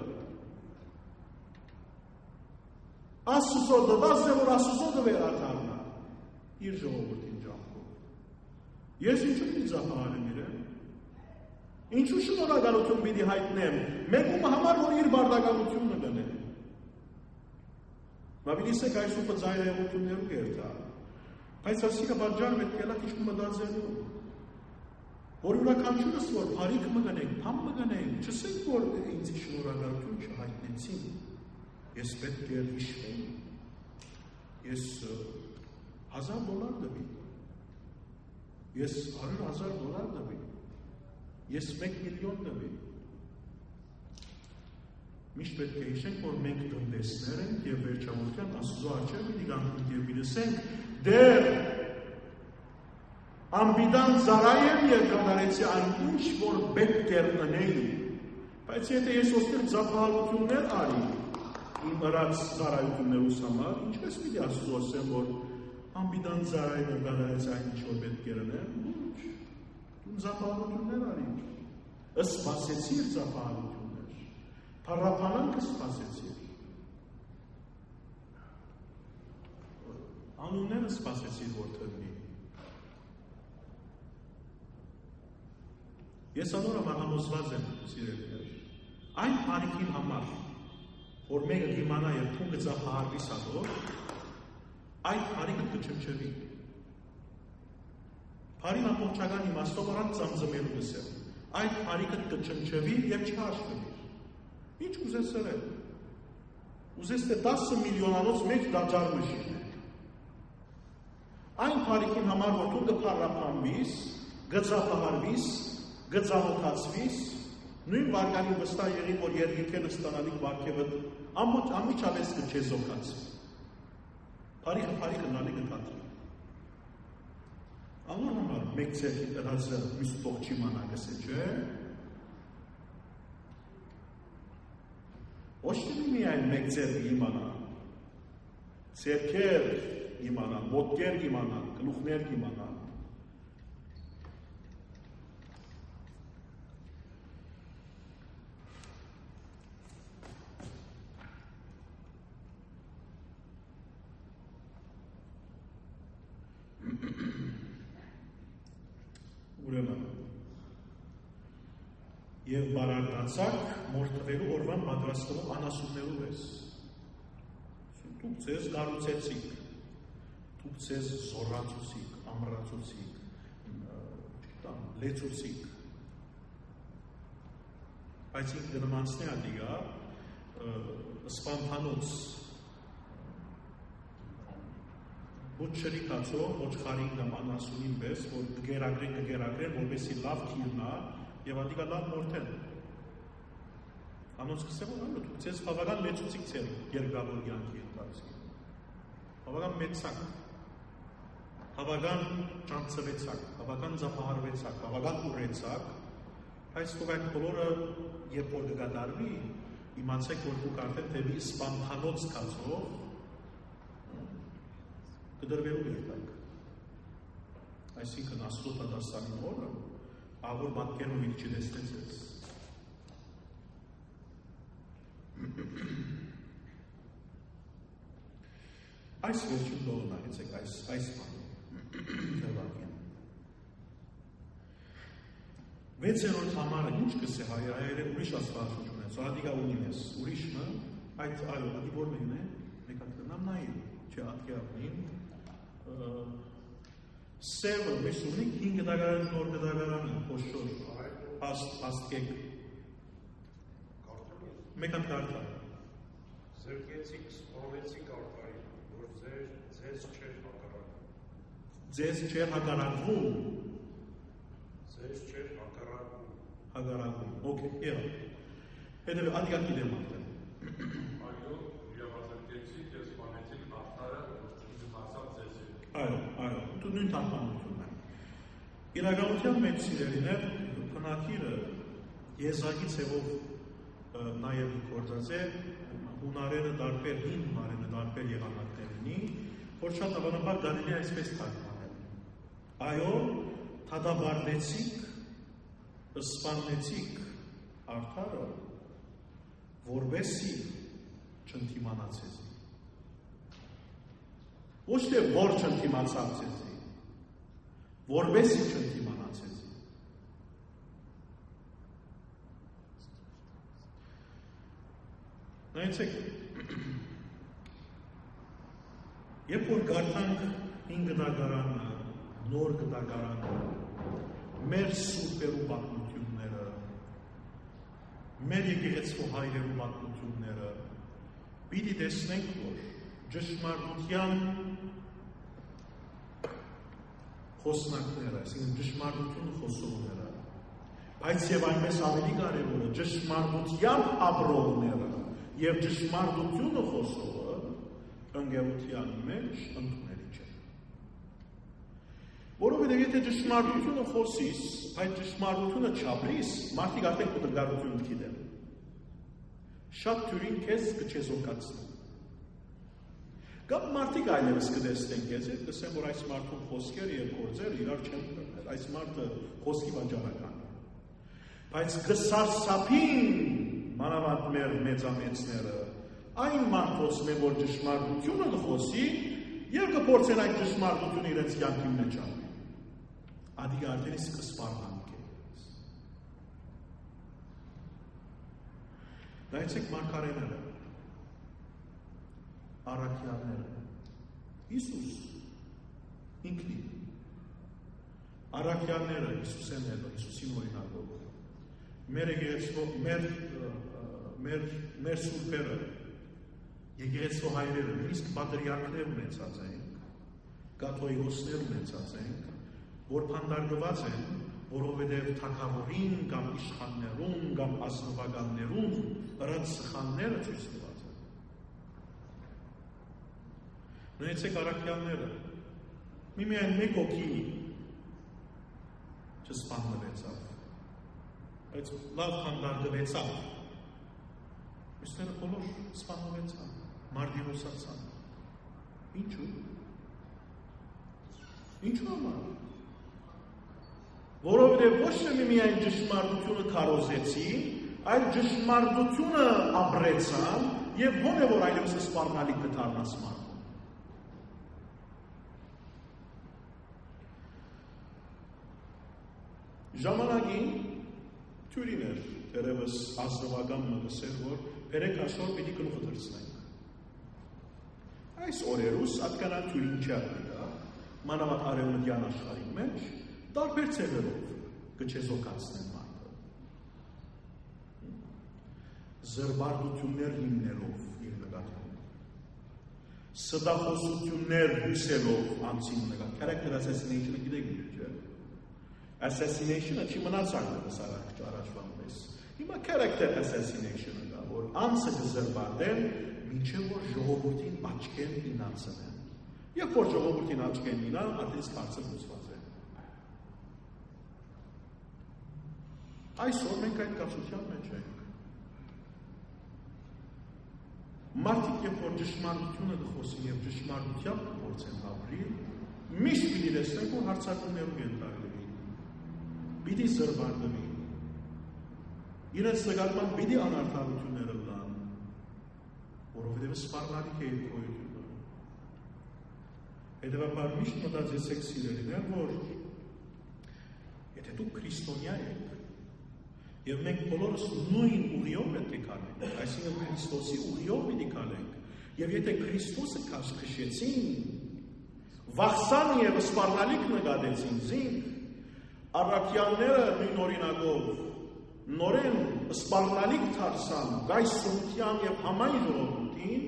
Աստուծո դված է որ Աստուծո դվերադառնա իր ժողովրդին ջանքով։ Ես ինչու պիտի զապահարեմ իրեն։ Ինչու շնորհակալություն պիտի հայտնեմ մեկում համար որ իր բարդականությունը գնե։ Բա պիտի սեք այսուպը ծայրեղություններու գերտա։ Բայց ասիկը բաժան պետք է լա քիչ մտածելու։ որ յուրաքանչյուրս որ բարիք մգնենք, փամ մգնենք, չսենք որ ինձ շնորհակալություն չհայտնեցին, ես պետք է հիշվեի, ես $1,000 դվի, ես $100,000 դվի, ես $1 միլիոն դվի, միշտ պետք է հիշենք, որ մենք տնտեսներ ենք և վերջավորության Աստծո առջև պիտի գանք և իրսենք դեր ամբիդան զարայեմ և կատարեցի այն ինչ, որ պետք էր ընեի, բայց եթե ես ոստեղ ձապահալություններ արի իմ ըրած զարայություններուս համար, ինչպես պիտի Աստծո ասեմ, որ ամբիդան զարայեմ և կատարեցի այն ինչ, որ պետք էր ընեմ, դու ձապահալություններ արի, սպասեցիր ձապահալություն Փառապանանքը սպասեցիր, անունները սպասեցիր, որ թրվի։ Ես անոր համար համոզված եմ, սիրելիներ, այն բարիքին համար, որ մեկը կիմանա և թունգը ծափահարվի սատով, այդ բարիքը կչնչվի։ Բարին ամբողջական իմաստով առանց ծամձմելու գսել, այդ բարիքը կչնչվի և չհաշվի։ Ինչ ուզես սրել, ուզես թե 10 միլիոնանոց մեկ դաջար մշիներ։ Այն բարիքին համար, որ դու կփառապանվիս, գծապահարվիս, գծանոթացվիս, նույն վարկանի վստահ եղի, որ երգիքենը ստանալիք վարկևըտ անմիջապես կչեզոքացվի։ Բարիքը նալի կթատրի։ Անոր համար մեկ ձերքի տրածը մյուս տողջի մանագս է, չէ՞։ Ոչ թե միայն մեկ ձեռք իմանա, ձեռքեր իմանա, ոտքեր իմանա, գլուխներ իմանա։ Ուրեմն և բարարդացակ մորթվելու օրվան պատրաստվող անասուններով ես։ Դուք ձեզ գարուցեցիք, դուք ձեզ զորացուցիք, ամրացուցիք, լեցուցիք։ Բայց ինք դնմանցնի ադիգա սպանթանոց ոչ շրի կացող, ոչ խարին կամ անասունին պես, որ կգերագրեն, որպեսի լավ կիրնա, և ադիգա լավ մորթեն։ Անոնց կսեմ, որ դուք ձեզ բավական մեծուցիք ձեր երկրավոր կյանքի ընթացքում։ Բավական մեծակ, բավական ճանցվեցակ, բավական ձապահարվեցակ, բավական ուռեցակ, բայց դուք այդ բոլորը երբ որ կկատարվի, իմացեք, որ դուք արդեն դեպի սպանթանոց կացող կդրվելու եկաք։ Այսինքն Աստծո դասարանի օրը ավոր մատկերով ինչ չտեսնեց ես։ Այս վերջին դողը նայեցեք, այս բանը, ձևակին։ 6-րդ համարը ինչ կսե հայերը ուրիշ աստվածություն են, սահադիկա ունին ես, ուրիշնը, այդ այո, ադի որ մեն է, մեկատկնամ նային, չէ ատկի ապնին, սևը մեզ ունիք 5 դագարան նոր դագարանը, փոշոր, աստկեք, մեկատ կարդա։ Զրկեցիք, սպանեցիք արդարին, որ ձեզ չեր հակառակվում։ Ձեզ չեր հակառակվում։ Ձեզ չեր հակառակվում։ Հակառակվում, օքեյ, եղա։ Հետև ադիակ իդեմ արդեն։ Այո, զրկեցիք և սպանեցիք արդարը, որ չդիմացավ ձեզի։ Այո, դու նույն թարգմանությունն է։ Իրականության մեջ սիրելիներ, քննարկիրը եզակի ցևով նաև գործած է, հունարենը տարբեր, հին հունարենը տարբեր եղանակներ ունի, որ շատ հավանաբար կարելի է այսպես թարգմանել։ Այո, թադաբարդեցիք, սպանեցիք արդարը, որպեսզի չընդդիմանա ձեզի։ Ոչ թե որ չընդդիմացավ ձեզի, որպեսզի չընդդիմանա ձեզի։ Նայեցեք, երբ որ գարտանք հին գդագարանը, նոր գդագարանը, մեր սուրբերու պատմությունները, մեր եկեղեցու հայրերու պատմությունները, պիտի տեսնենք, որ ճշմարտության խոսնակները, այսինքն ճշմարտությունը խոսողները, բայց եւ այնպես ավելի կարևորը ճշմարտությամբ ապրողները եւ ճշմարտությունը խոսողը ընկերության մեջ ընդունելի չէ։ Որովհետեւ եթե ճշմարտությունը խոսիս, բայց ճշմարտությունը չապրիս, մարդիկ արդեն կտրգարություն գիտեն։ Շատ թյուրին քեզ կչեզոքացնեն։ Կամ մարդիկ այլևս կտեսնեն քեզ եւ կսեն, որ այս մարդու խոսքերը եւ գործերը իրար չեն կրնել, այս մարդը խոսքի վաճառական է։ Բայց կսարսափին մանավանդ մեր մեծամեծները այն մարդոցն է, որ ճշմարտությունը կխոսի եւ կփորձեն այդ ճշմարտությունը իրենց կյանքի մեջ անել։ Ադիգ արդեն իսկ կսպառնանք է։ Նայեցեք մարգարեները, առաքյալները, Հիսուս ինքնին, առաքյալները Հիսուսեն էլ, Հիսուսին օրինակով, մեր եկեղեցու, մեր սուրբերը, եկեղեցու հայրերը, նույնիսկ պատրիարքներ ունեցած ենք, կաթողիկոսներ ունեցած ենք, որ փանդարգված են, որովհետև թագավորին կամ իշխաններուն կամ ազնվականներուն ըրած սխալները ցույց տված են։ Նայեցեք առաքյալները, միմիայն մեկ հոգի չսպանվեցավ, բայց լավ փանդարգվեցավ, մյուսները բոլոր սպանվեցան, մարտիրոսացան։ Ինչու՞։ Ինչու՞ համար։ Որովհետև ոչ թե միայն ճշմարտությունը քարոզեցին, այլ ճշմարտությունը ապրեցան եւ ո՞ն է որ այլևս սպառնալի կդառնաս մարդուն։ Ժամանակին թյուրին էր դերևս ազնվական մտսեր, որ բերեք այսօր պիտի գլուխը դրսնենք։ Այս օրերուս ատկանալ թյուրին չարնի, մանավանդ արևմտյան աշխարհի մեջ տարբեր ցեղերով կչեզոքացնեն մարդը։ Զրբարտություններ հիմներով իր նկատմամբ։ Սդախոսություններ հյուսելով անցին նկատ։ Character assassination-ը գիտեք ինչ չէ։ Assassination-ը չի մնացած առաջվա պես։ Հիմա character assassination-ը դա, որ անձը կզրբարտեն, մինչև որ ժողովրդին աչքեն ինացնեն։ Երբ որ ժողովրդին աչքեն ինա, արդեն հարցը լուծված է։ Այսօր մենք այդ կացության մեջ ենք։ Մարդիկ երբ որ ճշմարտությունը կխոսին եւ ճշմարտությամբ կփորձեն ապրել, միշտ պիտի տեսնենք, որ հարցակումներով ենթարկվի։ Պիտի զրբարտվի։ Իրենց նկատմամբ պիտի անարդարությունները լան, որովհետեւ սպառնալիք է իր գոյությունը։ Հետևաբար միշտ մտածեցեք սիրելիներ, որ եթե դուք քրիստոնյա եք, եւ մենք բոլորս նույն ուղիով պետք է գանենք, այսինքն Քրիստոսի ուղիով պիտի գանենք, եւ եթե Քրիստոսը քաշեցին, վախսան եւ սպառնալիք նկատեցին զին, առաքյալները նույն օրինակով նորեն սպառնալիք դարձան գայսունության եւ համայն ժողովրդին,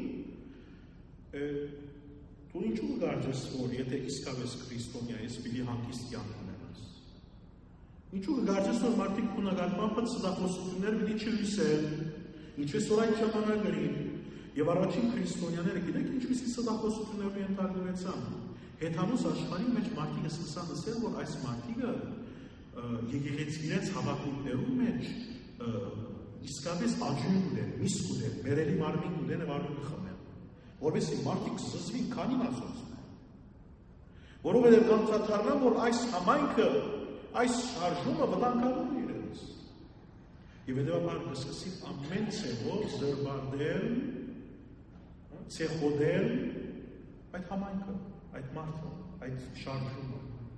դու ինչու կգարձես, որ եթե իսկապես քրիստոնյա ես, պիտի հանգիստ կյանք ունենաս։ Ինչու կգարձես, որ մարդիկ քննադատմամբ սդախոսություններ պիտի չլսեն, ինչպես որ այդ ժամանակներին, եւ առաջին քրիստոնյաները գիտեք ինչպիսի սդախոսություններով ենթարկվեցան։ Հեթանոս աշխարհի մեջ մարդիկ սկսան ասել, որ այս մարդիկը եկեղեցիներից հավաքություններում մեջ իսկապես աջուն ունեն, միսկ ունեն, մերելի մարմին ունեն եւ արյուն խմեն, որովհետեւ մարդիկ զզվին քանին ասոցն է։ Որովհետեւ կանցածառնա, որ այս համայնքը, այս շարժումը վտանգավոր է իրենց։ Եվ հետեւաբար կսկսի ամեն ցեղով զրբարտել, ցեղոդել այդ համայնքը, այդ մարդը, այդ շարժումը։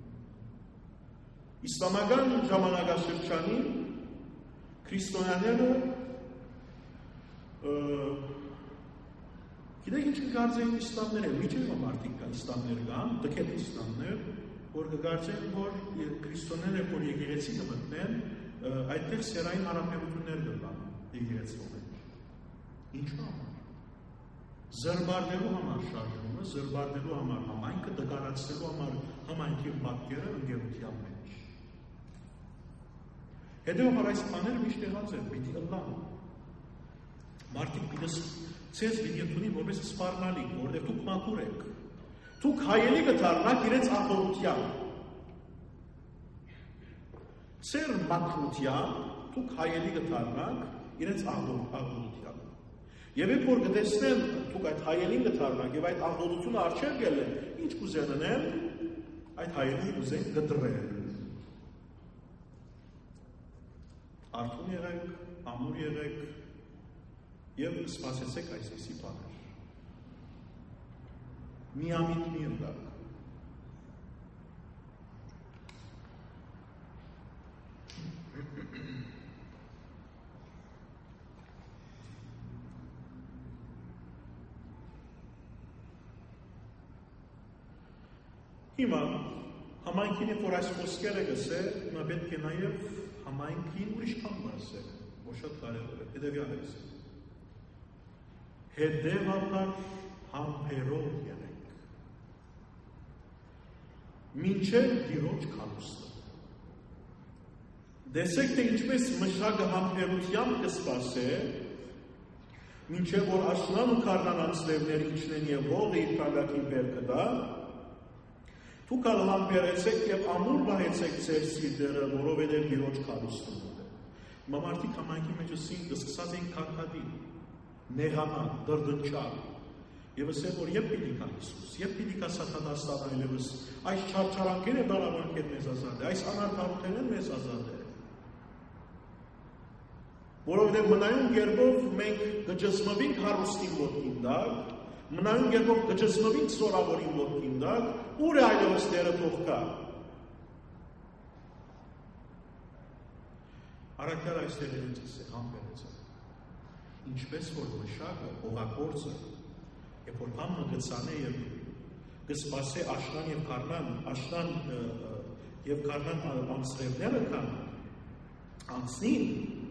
Իսլամական ժամանակաշրջանին քրիստոնյաները գիտեք ինչ կգարձեին իսլամները, միջև մարդիկ կան իսլամներ կան, տքետ իսլամներ, որ կգարձեն, որ քրիստոնյաները, որ եկեղեցի կմտնեն, այդտեղ սերային հարաբերություններ կլան եկեղեցու մեջ։ Ինչու համար։ Զրբարնելու համար շարժումը, զրբարնելու համար համայնքը, դկարացնելու համար համայնքի պատկերը ընկերության մեջ։ Հետևաբար այս բաները միշտ եղած են, պիտի ըլլան։ Մարդիկ ցեզ պիտի ընդունի որպես սպառնալիք, որովհետև դուք մաքուր եք։ Դուք հայելի կդառնաք իրենց աղբորությամբ։ Ձեր մաքրությամբ դուք հայելի կդառնաք իրենց աղբորությամբ։ Եվ երբ որ կտեսնեն դուք այդ հայելին կդառնաք եւ այդ աղբորությունը առջև գելեն, ինչ կուզեն անեն, այդ հայելին կուզեն կդրել։ Արթուն եղեք, ամուր եղեք եւ սպասեցեք այսպիսի բաներ։ Միամիտ մի ըլլաք։ Հիմա համայնքին որ այս խոսքերը գսե, նա պետք է նաև համայնքին ուրիշ բան ասե, որ շատ կարևոր է, հետևյալ է։ Հետևաբար համբերող եղեք։ Մինչև Տիրոջ քալուստը։ Դեսեք, թե ինչպես մշակը համբերությամբ կսպասե, մինչև որ աշնան ու քարնան անցլևներ իջնեն եւ հողը իր քաղաքին վեր կդա, դուք համբերեցեք եւ ամուր վահեցեք ձեր սիրտերը, որովհետեւ Տիրոջ քալուստն է։ Մարդիկ համայնքի մեջ սկսած էին քարքադի, նեղանալ, դրդնչալ։ Եվ ասել, որ երբ պիտի կա Հիսուս, երբ պիտի կա Սատանաստան այլևս, այս չարչարանքերը դարավանքեր մեզ ազատ է, այս անարդարությունները մեզ ազատ է։ Որովհետև մնայուն գերբով մենք կճզմվինք հարուստին ոտքին դակ, մնայուն գերբով կճզմվինք սորավորին ոտքին դակ, ուր է այլևս դերը թող կա։ Արաքյալ այստեղ իրենցս է համբերեցը։ Ինչպես որ մշակը, հողագործը, երբ որ համը գծանե եւ կսպասե աշնան եւ քարնան, աշնան եւ քարնան ամսրևները կան, անցնին,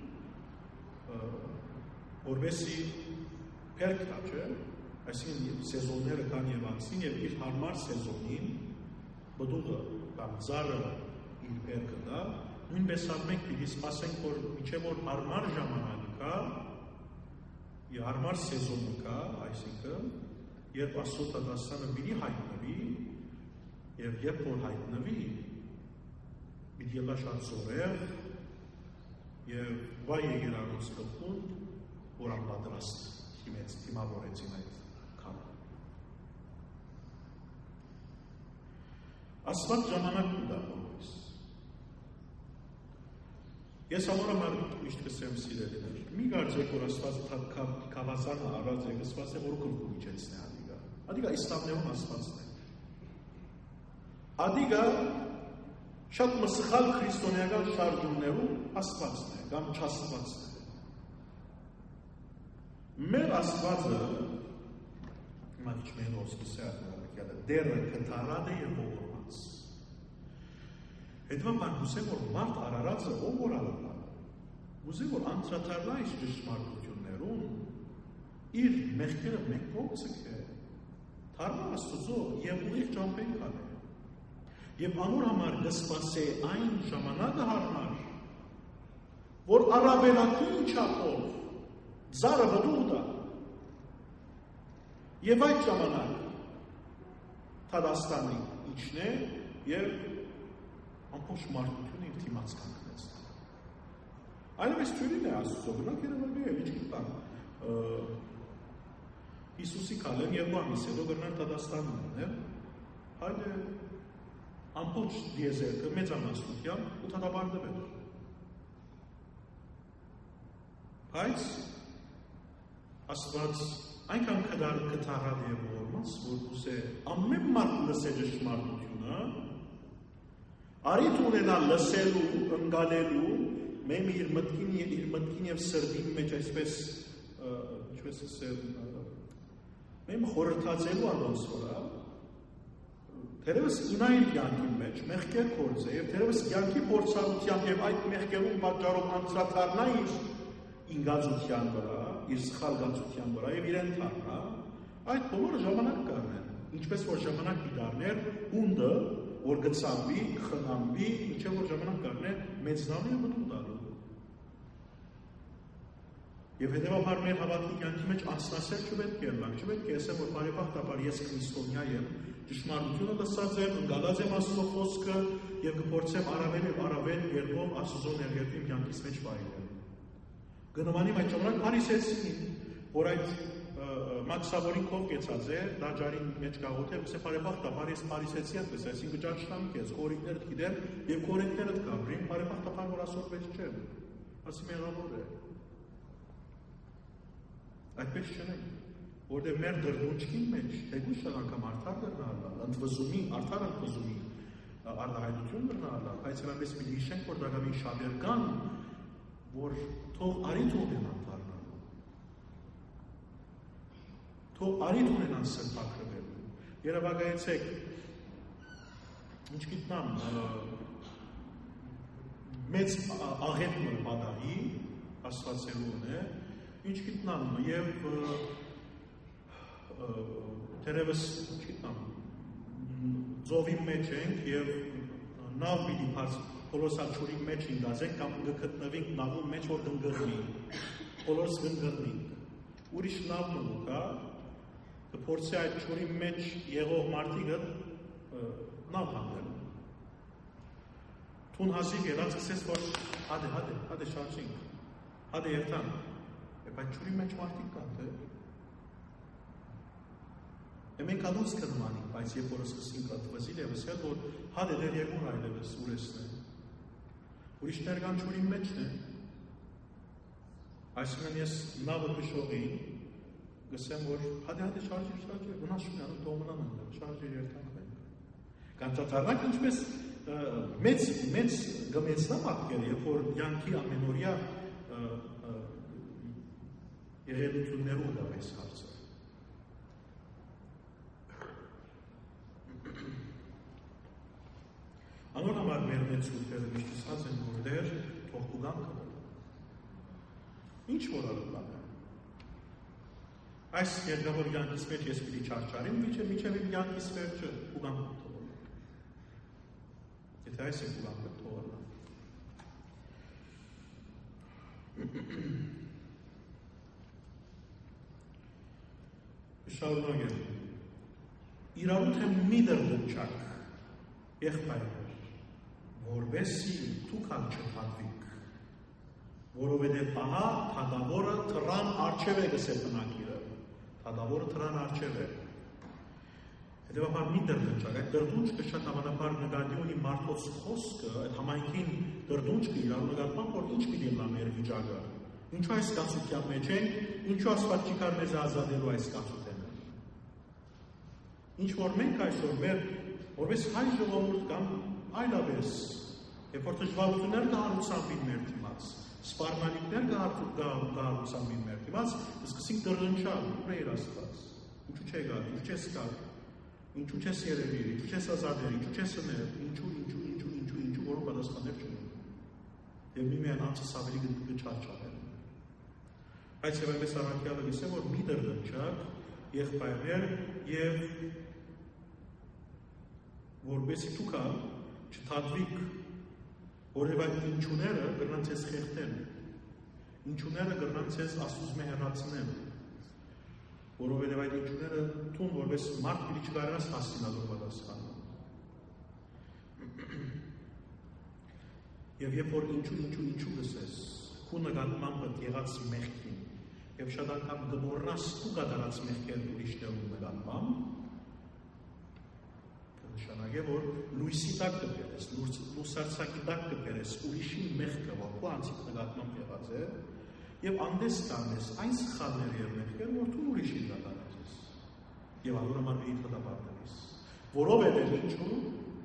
որովհետեւ փերք կա, չէ՞, այսինքն սեզոնները կան եւ անցնին եւ իր հարմար սեզոնին բդուղը կամ ծառը իր փերքը դա, նույնպես մենք պիտի սպասենք, որ մինչեւ որ հարմար ժամանակ կա, եւ հարմար սեզոնը կա, այսինքն երբ Աստծո Տատաստանը պիտի հայտնվի, եւ երբ որ հայտնվի, պիտի ելա շատ զորեղ եւ վայ եկերանոց կփուն, որ անպատրաստ հիմեց դիմավորեցին այդ քանը։ Աստված ժամանակ ունի որպես։ Ես ամառը միշտ կսեմ սիրելիներ, մի կարծեք, որ Աստված կավազանը առած է, կսված է, որ կրկու իջեցն է ադիգա։ Ադիգա իսլամներում Աստվածն է։ Ադիգա շատ մսխալ քրիստոնեական շարժումներում Աստվածն է, կամ չաստվածն է։ Մեր Աստվածը, հիմա իչմեն ոսկիս է ադիգա, դերը կտարատ է և ողորված։ Հետևաբար ուզեմ, որ մարդ արարածը ով որ արարա, ուզեմ, որ անդրադառնա այս ճշմարտություններում իր մեղքերը մեկ փոխցկե, թարմա Աստծո եւ ուղիղ ճամփեն կանե։ Եվ ամուր համար կսպասե այն ժամանակը հարմար, որ առավելագույն չափով ծառը բդուղ տա։ Եվ այդ ժամանակ Տատաստանի իջնե եւ ամբողջ մարդությունը իր դիմաց կանգնեց։ Այլևս թյուրին է Աստծո, գնանք երևալի է, ինչ կտան։ Հիսուսի կալեն երկու ամիս հետո գնան Տատաստան ունեն, հայլը ամբողջ դիեզերքը մեծամասնությամբ ու թադաբարդվել։ Բայց Աստված այնքան կտարավ եւ ողորմած, որ ուզե ամեն մարդ լսե ճշմարտությունը, արիթ ունենա լսելու, ընկալելու, մեմ իր մտքին եւ սրտին մեջ այսպես, ինչպես ասեմ, մեմ խորհրդածելու անոնց վրա, Թերևս ինային կյանքի մեջ մեղքեր կորձ է, եւ թերևս կյանքի փորձառությամբ եւ այդ մեղքերուն պատճառով անդրադառնայր ինգացության վրա, իր սխալգացության վրա եւ իրեն թարնա, այդ բոլորը ժամանակ կառնեն, ինչպես որ ժամանակ դառներ ունդը, որ գծամբի, խնամբի, ինչեւ որ ժամանակ կառնե մեծնալու եւ մտնում տալու։ Եվ հետևաբար մեր հավատքի կյանքի մեջ անձնասեր չպետք է ելնանք, չպետք է ասեմ, որ բարեբախտաբար ես քրիստոնյա եմ, ճշմարտությունը լսած եմ, ընկալած եմ Աստծո խոսքը եւ կփորձեմ առավել եւ առավել երբով Աստծո ներգրավին կյանքից մեջ վայելել։ Գնովանի այդ ժամանակ փարիսեցին, որ այդ մաքսավորին կով կեցած է, դաջարի մեջ գաղութ է, ուսե բարեբախտաբար ես փարիսեցի այդպես, այսինքն ճաշտամ քեզ, օրինքներդ գիտեմ եւ օրենքներդ կապրին, բարեբախտաբար որ Աստծո մեջ չեմ։ Ասի մեղավոր է։ Այդպես չնենք, որտեղ մեր դրդունչքի մեջ թեկուզ շատ անգամ արդար դրնալա, ընդվզումի, արդար ընդվզումի արտահայտություն դրնալա, բայց այնպես մի հիշենք, որ դակամին շատեր կան, որ թող արիթ ունենան դառնալու, թող արիթ ունենան սրբակրվելու, երևակայեցեք, ինչ գիտնամ, մեծ աղետը մադահի, աստվածելուն է, ինչ գիտնամ, եւ թերևս, ինչ գիտնամ, ձովի մեջ ենք եւ նավ պիտի փոլոսաչուրի մեջ ինգազենք կամ գտնվենք նավում մեջ, որ գնգռնի, փոլոս գնգռնի։ Ուրիշ նավ մնուկա, կփորձի այդ ճուրի մեջ եղող մարդիկը նավ հանդել։ Թուն հազիվ ելած կսես, որ հադե շարժինք, հադե երթանք։ Այդ ճուրի մեջ մարդիկ կան, թե։ Մենք ալուց կնմանենք, բայց երբ որ սկսենք ատվազիլ եվս հետ, որ հադե դեր երկուն այլևս ուրեսն է։ Ուրիշներ կան ճուրի մեջն է։ Այսինքն ես նավը բշողի, գսեմ, որ հադե շարժիր, վնասում անում տողմնան ընդել, շարժիր երթանք ենք։ Կանցատարնակ ինչպես մեծ գմեցնա պատկերը, երբ որ յանքի ամենօրյա եղելություններում դա այս հարցը։ Անոր համար մեր մեծ սուրբերը միշտ ասած են, որ դեր թող կուգան կրել։ Ինչ որ ալպան է։ Այս երկավոր կյանքից մեջ ես պիտի չարչարիմ, միջև իմ կյանքից վերջը կուգան թողել։ Եթե այս է կուգան թողել։ Շարունակեմ, իրավութ է մի դրդուչակ, եղբայրներ, որբեսի թուքան չպատվիկ, որովհետև ահա թադավորը թրան արջև է գսե բնակիրը, թադավորը թրան արջև է, հետևաբար մի դրդուչակ, այդ դրդուչքը շատ հավանաբար նկատի ունի մարդոց խոսքը, այդ համայնքին դրդուչքը իրավ նկատման, որ ինչ պիտի լա մեր վիճակը, ինչու այս կացության մեջ ենք, ինչու ասված չի կար մեզ ազատելու այս կացության Ինչ որ մենք այսօր մեր, որպես հայ ժողովուրդ կամ այլապես, երբ որ դժվարություններ կհարուցանվին մեր դիմաց, սպառնալիքներ կհարուցանվին մեր դիմաց, սկսենք դրդնչալ, ուր է իր Աստված, ինչու չէ գալ, ինչու չես գալ, ինչու չես երևիր, ինչու չես ազատել, ինչու չես ներ, ինչու, որում պատասխաններ չունեն։ Եվ միմիան անցս ավելի գչարչարել։ Այս եւ այնպես առաքյալը գսե, որ մի դրդնչակ, եղբայրներ եւ որբեսի դուք չթադրիք, որև այդ ինչուները կրնան ձեզ խեղդեն, ինչուները կրնան ձեզ Աստուծո մեղրացնեն, որովհետև այդ ինչուները թուն որպես մարդ պիտի չկարողանաս հասնելու պատասխանը։ Եվ երբ որ ինչու լսես, քու նկատմամբ եղած մեղքին, եւ շատ անգամ գմորնաս ու կատարած մեղքեր ուրիշներում նկատմամբ, նշանակե, որ լույսի տակ կբերես, լուսարցակի տակ կբերես ուրիշի մեղքը, որ քո անձիք նկատմամբ եղած է, եւ անդես կանես այն սխալները եւ մեղքերը, որ դու ուրիշին կատարած ես։ Եվ անոր համար մի դատապարտես։ Որովհետեւ ինչու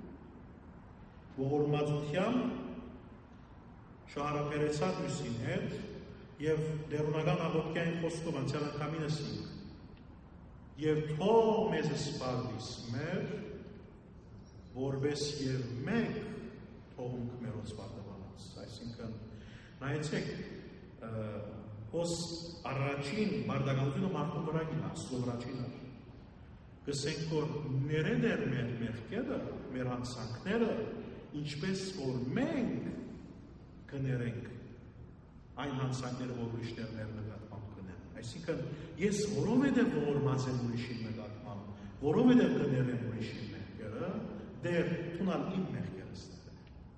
ողորմածությամբ շահարապերեցած մյուսին հետ եւ դերունական աղոթքային խոսքով անցյալ անգամինս ենք եւ թող մեզ սպարդիս մեր որպես եւ մեկ թողունք մերոց վարդանաց։ Այսինքն նայեցեք հոս առաջին բարդականությունը մարդու վրա գնա, Աստծո վրա չի նա։ Գսենք որ ներեն էր մեր մեղքերը, մեր հանցանքները, ինչպես որ մենք կներենք այն հանցանքները, որ ուրիշներ մեր նկատմամբ կնեն։ Այսինքն ես որովհետև ողորմած եմ ուրիշի նկատմամբ, որովհետև կներեմ ուրիշի մեղքերը, դեռ թունալ իմ մեղքերս ներեմ։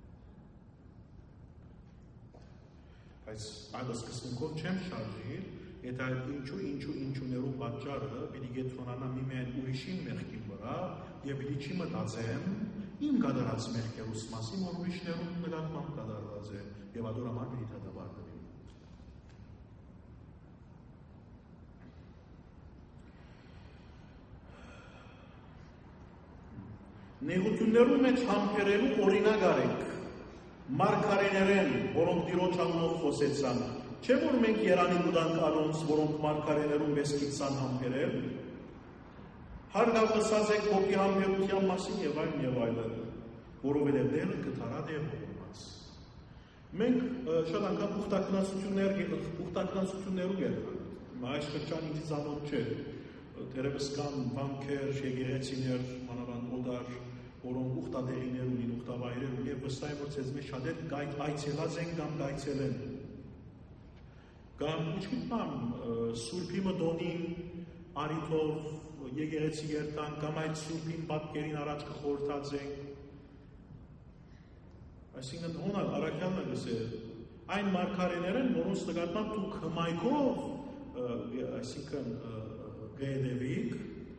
Բայց այդ սկզբունքով չեմ շարժիր, եթե այդ ինչուներու պատճառը պիտի գետրոնանա մի մեն ուրիշին մեղքին վրա եւ պիտի չի մտածեմ իմ կատարած մեղքերուս մասին, որ ուրիշներուն նկատմամբ կատարված է եւ ադոր համար պիտի դադարվի։ Նեղություններու մեջ համբերելու օրինակ արեք, մարգարեներեն, որոնք Տիրոջ անունով խոսեցան, չէ՞ որ մենք Երանի ուտանք անոնց, որոնք մարգարեներուն վեսքիցան համբերել, հարգավ լսած եք հոգի համբերության մասին եւ այլն, որովհետեւ դերը կթարած եւ ողորմած։ Մենք շատ անգամ ուխտակնացություններու գերք, այս խճան ինձ անոն չէ, դերևս կան բանկեր, եկեղեցիներ, մանավանդ օդար, որոնք ուխտադեղիներ ունին, ուխտավայրեր ունին, եւ վստահ եմ, որ ցեզ մեջ շատեր այցելած են կամ կայցելեն։ Կամ ինչքան Սուրբի մտոնին արիթով եկեղեցի երթան, կամ այդ Սուրբին պատկերին առաջ կխորհրդածենք։ Այսինքն հոնալ առաքյալը գսել այն մարգարեներն, որոնց նկատմամբ դուք հմայքով, այսինքն գեդևիկ,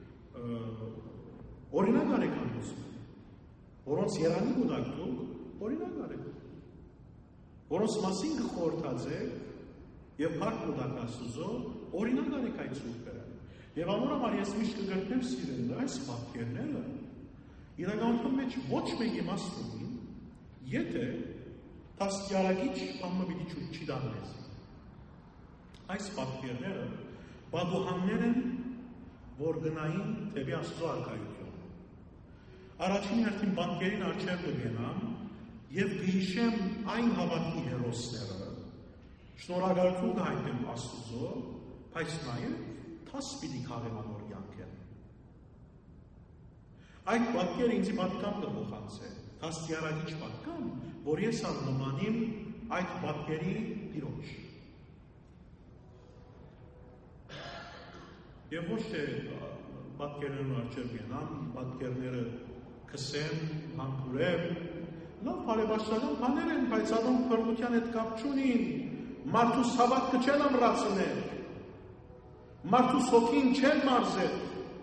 օրինակ արեք անոնց, որոնց երանի ուտակ դուք օրինակ արեք, որոնց մասին կխորհրդածեք եւ հարկ ուտակ Աստուծո օրինակ արեք այդ սուրբերը։ Եվ անորոմար ես միշտ կգրկնեմ սիրել այս պատկերները իրականության մեջ ոչ մեկ իմաստ ունին, եթե տաստիարակիչ բանը պիտի չի դառնես։ Այս պատկերները բադուհաններ են, որ գնային դեպի Աստծո արքայություն։ Առաջին հերթին բանկերին առջև կգնամ եւ կհիշեմ այն հավատքի հերոսները, շնորհակալություն կհայտնեմ Աստծո, բայց նաեւ թաս պիտի քաղեմ անոր յանքեն։ Այդ պատկերը ինձ պատկան կփոխանցե, տաստիարակիչ պատկան, որ ես նմանիմ այդ պատկերի Տիրոջ։ Եվ ոչ թե պատկերներն առջև գնամ, պատկերները քսեմ, համբուրեմ, լավ բարեբաշխական բաներ են, բայց ադոմ փրկության հետ կապ չունին, մարդուս հավատքը չեն ամրացնել, մարդուս հոգին չեն մարզել։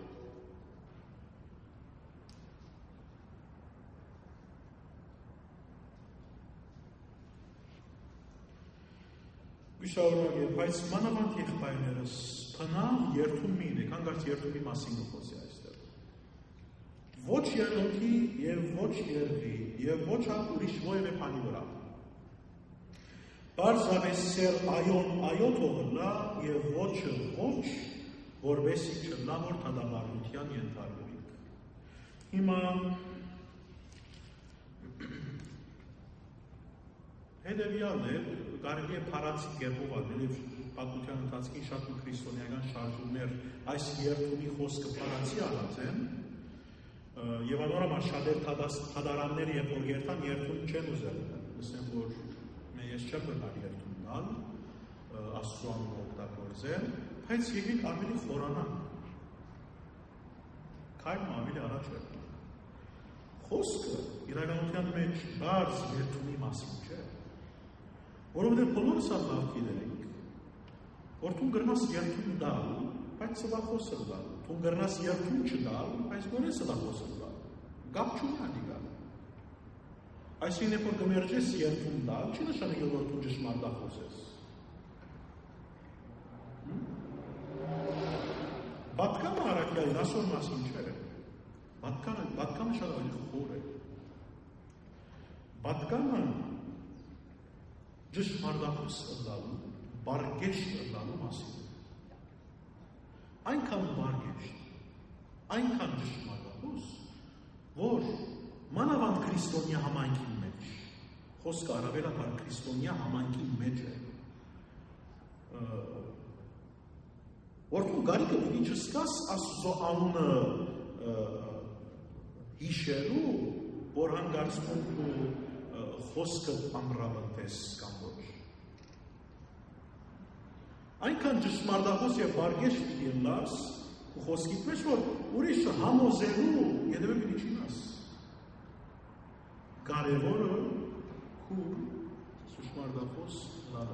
Գիշարունակ է, բայց մանավանդ եղբայրներս փնավ երթում մի ինեք, հանգարց երթումի մասին կխոսի այստեղ։ Ոչ երթունքի և ոչ երվի և ոչ ուրիշ ոևէ բանի վրա։ Պարզապես սեր այոն այո թողնա և ոչը ոչ, որպեսզի չլա որ դատավարության ենթարկվենք։ Հիմա հետևյալն է, կարելի է փարացի կերպով անել և պատմության ընթացքին շատ քրիստոնեական շարժումներ այս երթումի խոսքը փարացի արած են եւ անորոմար շատեր թադարաններ երբ որ երթան երթում չեն ուզել ասեմ որ ես չեմ գնալ երթում տալ Աստծո անունով օգտագործել բայց եկեք ավելի խորանանք քայլ ավելի առաջ վերնանք խոսքը իրականության մեջ բարձ երթումի մասին չէ որովհետև բոլորս լավ գիտենք, որ դու գրնաս երթում դալ, բայց սվախոսը դալ, դու գրնաս երթում չդալ, բայց գոնե սվախոսը դալ, գապ չունի ադիգալ։ Այսինքն երբ որ կմերժես երթում դալ, չի նշանակի որ դու ճշմարտախոս ես։ Պատկանը առաքյալին ասոր մասին չէ։ Պատկանը շատ ավելի խոր է։ Պատկանը ճշմարտախոս ըլլալու, բարգեշտ ըլլալու մասին։ Այնքան բարգեշտ, այնքան ճշմարտախոս, որ մանավանդ քրիստոնյա համայնքի մեջ, խոսքը առավելաբար քրիստոնյա համայնքի մեջ է, որ դու գարիկը պիտի չսկաս Աստծո անունը հիշելու, որ հանգարցում դու խոսքը ամրավնտես կամ ոչ։ Այնքան ճշմարտախոս եւ բարգեշտ պիտի լաս ու խոսքիդ մեջ, որ ուրիշը համոզելու ետևը պիտի չինաս։ Կարևորը քուր ճշմարտախոս լարը։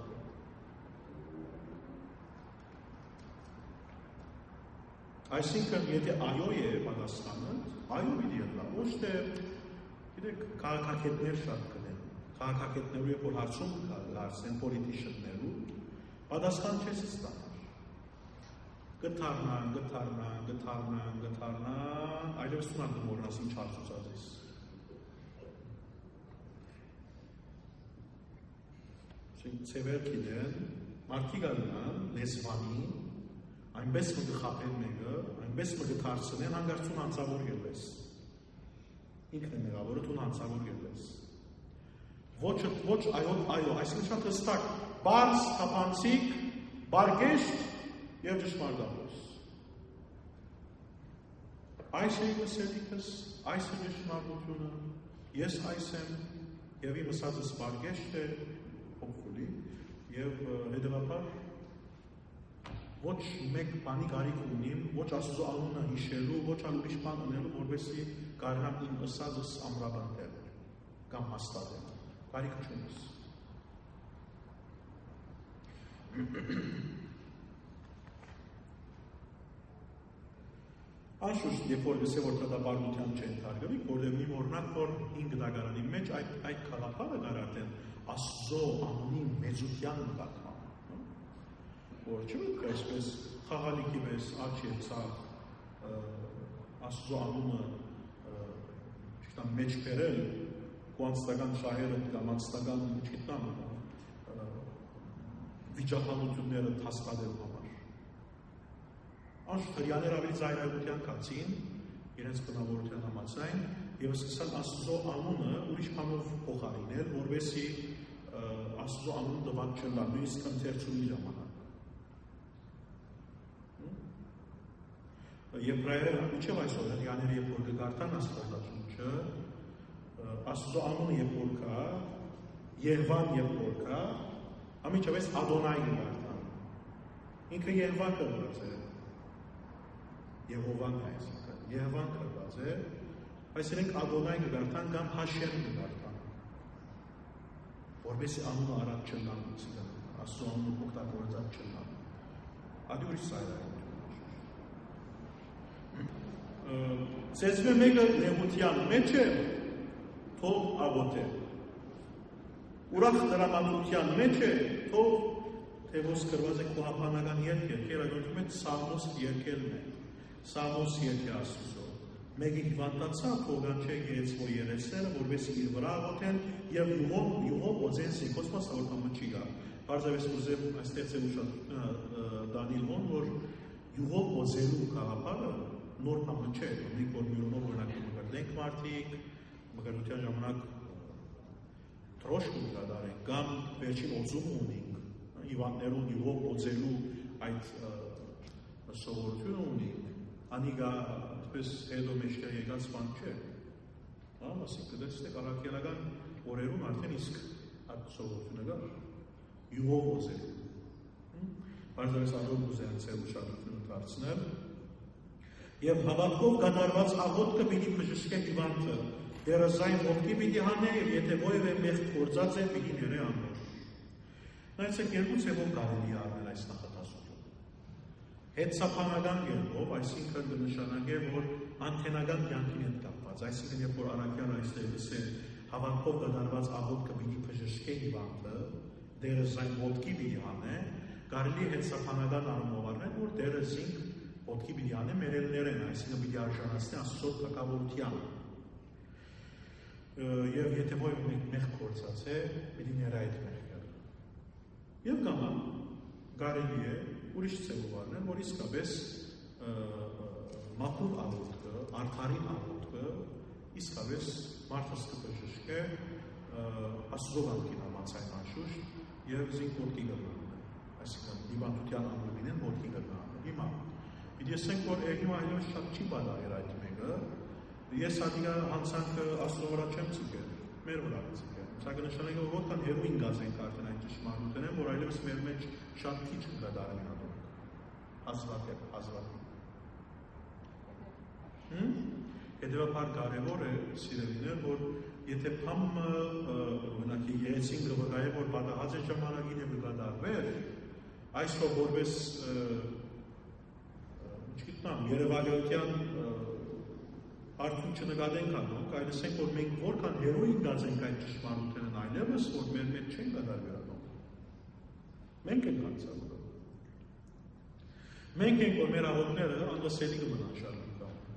Այսինքն, եթե այո է պատասխանը, այո պիտի լա, ոչ թե գիտեք, քաղաքագետներ շատ կլեն, քաղաքագետներու երբ որ հարցում լարսեն պոլիտիշններու, պատասխան չես ստանար։ Գթարնան, այլևս տունան դմորնաս ինչ հարցուցած ես։ Ցևեր կիդեն, մարդի գալնան, լեսվանի, այնպես մը գխապեն մեկը, այնպես մը գթարցնեն, հանգարցուն անցավոր ելես։ Ինքն է մեղավորը տուն անցավոր ելես։ Ոչ այո, այսինքն շատ հստակ, բարձ, թափանցիկ, բարգեշտ և ճշմարտախոս։ Այս է իմ սերիկս, այս է ճշմարտությունը, ես այս եմ, և իմ ասածս բարգեշտ է, հոգվուլի, և հետևաբար ոչ մեկ բանի կարիք ունիմ, ոչ Աստծո անունը հիշելու, ոչ այլ ուրիշ բան անելու, որպեսզի կարողամ իմ ըսածս ամրապնդել կամ հաստատել։ Կարիք չունես։ Անշուշտ, երբ որ լսե որ դատաբարության չեն թարգմի, որտեղ մի օրինակ որ 5 դագարանի մեջ այդ գաղափարը գարատեն Աստծո անունի մեծության նկատմամբ, որ չէ՞ այսպես խաղալիքի պես աչ եցավ Աստծո անունը չգիտեմ մեջ բերել կոնստական շահերը կամ անստական չգիտեմ վիճակալությունները հաստատելու համար։ Անշուշտ հրյաներ ավելի զայրայնության կացին, իրենց բնավորության համաձայն, և սկսան Աստծո անունը ուրիշ բանով փոխարինել, որպեսզի Աստծո անունը տված չլա, նույնիսկ ընթերցումի ժամանակ։ Եբրայերը միջև այսօր հրյաները երբ որ կգարտան Աստվածաշունչը, Աստծո անունը երբ որ կա, Եհվան երբ որ կա, ամիջավես Ադոնայ կգարտան։ Ինքը Եհվա կրված է, Եհովան է այսինքն, Եհվան կրված է, այս իրենք Ադոնայ կգարտան կամ Հաշեմ կգարտան, որպեսզի անունը առած չլան, Աստծո անունը օգտագործած չլան։ Ադի ուրիշ սայրայնություն։ Ծեծվե մեկը նեղության մեջ է, թող աղոթե։ Ուրախ դրամատուրգիան մեջ է, թող թևոս կրված է կոհապանական երգ երկել, այդորդում է Սաղմոս երկելն է, Սաղմոս երկե Աստուծո։ Մեկի հիվանդացա, թողան չէ գերեցվո երեսերը, որպես իր վրա աղոթեն և յուղով ոձեն սիքոս մասավորկամը չի գա։ Պարզավես ուզեմ այստեղծ է ուշատ Դանիլոն, որ յուղով ոձելու կաղապարը նոր համը չէ, մենք որ մյուրոնով օրինակ մգրդենք մարդիկ, մգրդության ժամանակ թրոշկ ունկադարենք, կամ վերջին օծում ունենք, հիվանդներուն յուղով ոձելու այդ սովորությունը ունենք, անիգա այդպես հետո մեջտեղ եկած բան չէ։ Ասիկը դեսնեք առաքելական օրերում արդեն իսկ այդ սովորությունը գար, յուղով ոձելու։ Պարզապես առով ուզեն ծեր ուշադրությունը դարձնել, և հավատքով կատարված աղոթքը պիտի բժշկե հիվանդը, դերազայն ողքի պիտի հանե, և եթե որևէ մեղք գործած է, պիտի ները անոր։ Նայեցեք երկու ձևով կարելի է առնել այս նախատասությունը։ Հետսափանական կերպով, այսինքն կնշանակե, որ անթենական կյանքին հետ կապված, այսինքն երբ որ առաքյալը այստեղից է հավատքով կատարված աղոթքը պիտի բժշկե հիվանդը, դերազայն ողքի պիտի հանե, կարելի է հետսափանական առումով առնել, որ դերը զինք ոտքի պիտի անե մերելներ են, այսինքն պիտի արժանացնի Աստծո թագավորության։ Եվ եթե որևէ մեղք գործած է, պիտի ները այդ մեղքը։ Եվ կամ կարելի է ուրիշ ձևով առնել, որ իսկապես մաքուր աղոթքը, արդարին աղոթքը իսկապես մարդը սկսել է ասուզովանքին համացայն անշուշտ եւ զինք ոտքի գտնան, այսինքն դիվանության ամենին են ոտքի գտնան։ Հիմա իդեսենք որ եղնում այլոց շատ չի բանալ այդ մեկը, ես հատիկա հանցանքը աստծո վրա չեմ ցիկել, մեր վրա ցիկել։ Սա կնշանակի որ որքան հերոին գազ ենք արդեն այն ճշմարտությունն են, որ այլևս մեր մեջ շատ քիչ կդառնան ադոք։ Հազվադեպ։ Հետևաբար կարևոր է սիրելիներ, որ եթե փամը օրինակի երեցին գվկայե, որ պատահած է ժամանակին եւ կդառվեր, այսօր որպես չգիտեմ, երևակայության արդյունք չնկատենք անոնք, այլ ասենք, որ մենք որքան հերոին գած ենք այդ ճշմարտությունն այլևս, որ մեր մեջ չեն կդառվեր անոնք։ Մենք ենք անցալու։ Մենք ենք, որ մեր աղոտները անդասելի կմնան շարունական։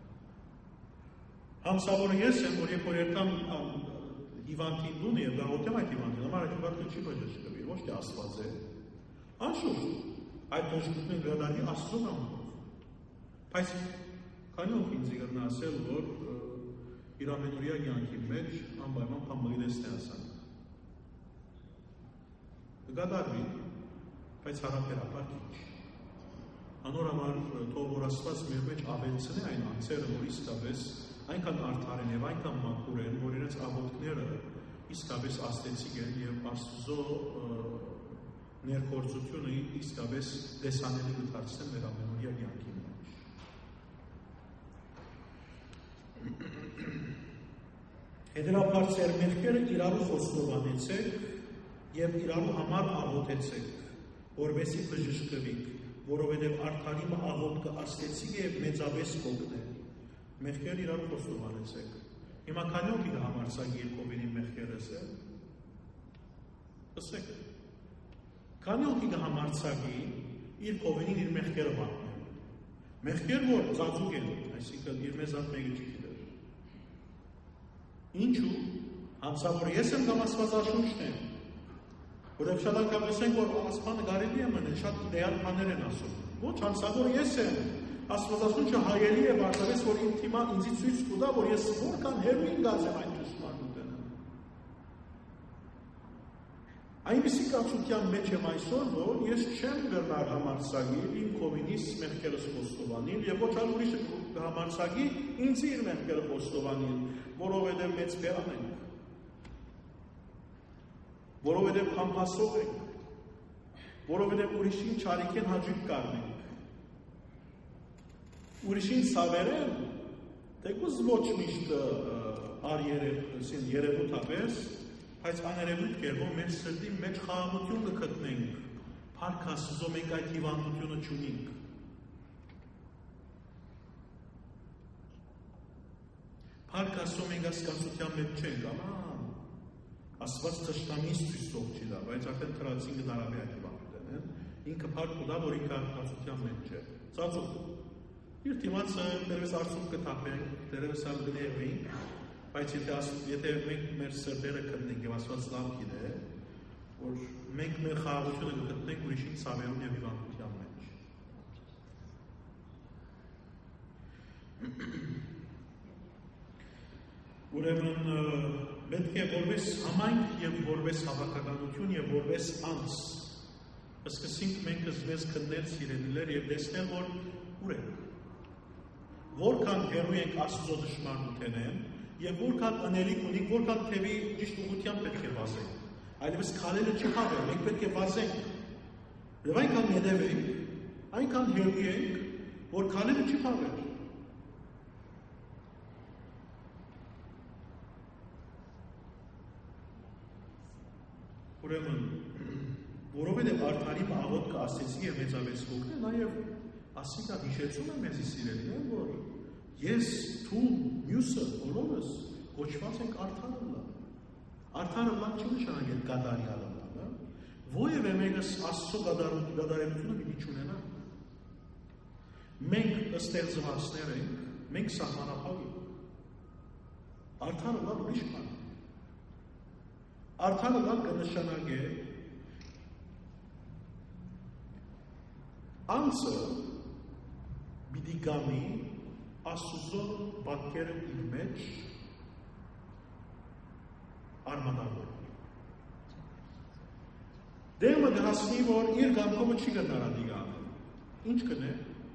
Համսավորը ես եմ, որ երբ որ երթամ հիվանդին դունը եւ գաղութեմ այդ հիվանդին, համար այդ հիվանդը չի բաժշկվի, ոչ թե Աստված է։ Անշուշտ, այդ բաժշկությունը գրադարի Աստծո նամով։ Բայց քանի ոք ինձ եկան ասել, որ իր ամենօրյա կյանքի մեջ անպայման փամբլինեսն է ասան։ Կգադարվի, բայց հարաբերաբար քիչ։ Անորամար թող որ Աստված մեր մեջ ավելցնի այն անձերը, որ իսկապես այնքան արդար են եւ այնքան մաքուր են, որ իրենց աղոթքները իսկապես աստեցիկ են եւ Աստծո ներկործությունը իսկապես տեսանելի կդարձնեն մեր ամենօրյա կյանքի մեջ։ Հետևաբար ձեր մեղքերը իրարու խոստովանեցեք եւ իրարու համար աղոթեցեք, որովհետեւ բժշկվիք, որովհետեւ արդարի աղոթքը աստեցիկ է եւ մեծապես կօգնի։ Մեղքերը իրար խոստովանեցեք։ Հիմա քանի ոք համարձակի Եկովինի մեղքերս է։ Ասեք։ Քանի ոք համարձակի իր կովինին իր մեղքերը պատմել։ Մեղքեր որ ծածուկ են, այսինքն իր մեզ այդ մեկը չի գիտեր։ Ինչու՞։ Հանցավոր ես եմ կամ Աստվածաշունչն եմ։ Որովհետև շատ անգամ ասենք որ Աստվածը կարելի է մնել, շատ դեալ բաներ են ասում։ Ոչ, հանցավոր ես եմ։ Աստվածաշունչը հայելի է բարձրացնել, որ ինձ հիմա ինձ ցույց կտա, որ ես որքան հերոին գազ եմ այն ճշմարտությունը։ Այնպիսի կացության մեջ եմ այսօր, որ ես չեմ գնալ համարձակել իմ կովինիս մեղքերս խոստովանել եւ ոչ այլ ուրիշը համարձակի ինձ իր մեղքերը խոստովանել, որովհետեւ մեծ բերան ենք։ Որովհետեւ համբասող ենք։ Որովհետեւ ուրիշին չարիքեն հաջիկ կառնենք։ Ուրիշին սավերեն, թեկուզ ոչ միշտ երևութապես, բայց աներևութ կերվով մեր սրտի մեջ խաղաղություն կգտնենք, փառք Աստծո մենք այդ հիվանդությունը չունենք։ Փառք Աստծո մենք հասկացության մեջ չենք, Աստված թշնամիս ցույց թող չի տա, բայց արդեն թրացին կդարավի այդ հիվանդությունն, ինքը փառք կտա, որ ինքը հասկացության մեջ չէ։ Ծածուկ Իր դիմացը դերևս արցունք կթափենք, դերևս ալ գնեղվենք, բայց եթե մենք մեր սրտերը գտնենք եւ Աստված լավ գիտե, որ մենք մեր խաղաղությունը կգտնենք ուրիշին ցավերուն եւ հիվանդության մեջ։ Ուրեմն պետք է որպես համայնք եւ որպես հավաքականություն եւ որպես անձ սկսենք մենք զվես քննել սիրելիներ եւ տեսնել որ ուր ենք որքան հերոյ ենք Աստծո դժմարտության են եւ որքան անելիք ունենք, որքան թևի ճիշտ ուղղությամբ պետք է վազենք։ Այլևս քալելը չփաղել, մենք պետք է վազենք։ Եվ այնքան հետևենք, այնքան հերոյ ենք, որ քալելը չփաղել։ Ուրեմն, որովհետեւ արդարի աղոթքը ասեցի եւ մեծապես կօգնի, նաեւ ասիկա հիշեցում է մեզի սիրելիներ, որ ես, թու, մյուսը, բոլորս կոչված ենք արդարը լավ։ Արդարը լավ չի նշանակել կատարյալը լավ, որևէ մեկս Աստծո կատարելությունը պիտի չունենա։ Մենք ստեղծվածներ ենք, մենք սահմանափակ ենք։ Արդարը լավ ուրիշ բան։ Արդարը լավ կնշանակե անձը պիտի գամի Աստծո պատկերը իր մեջ արմատավոր։ Դեմը դրասնի, որ իր գամքոմը չի գնար ադիգա։ Ինչ կնե։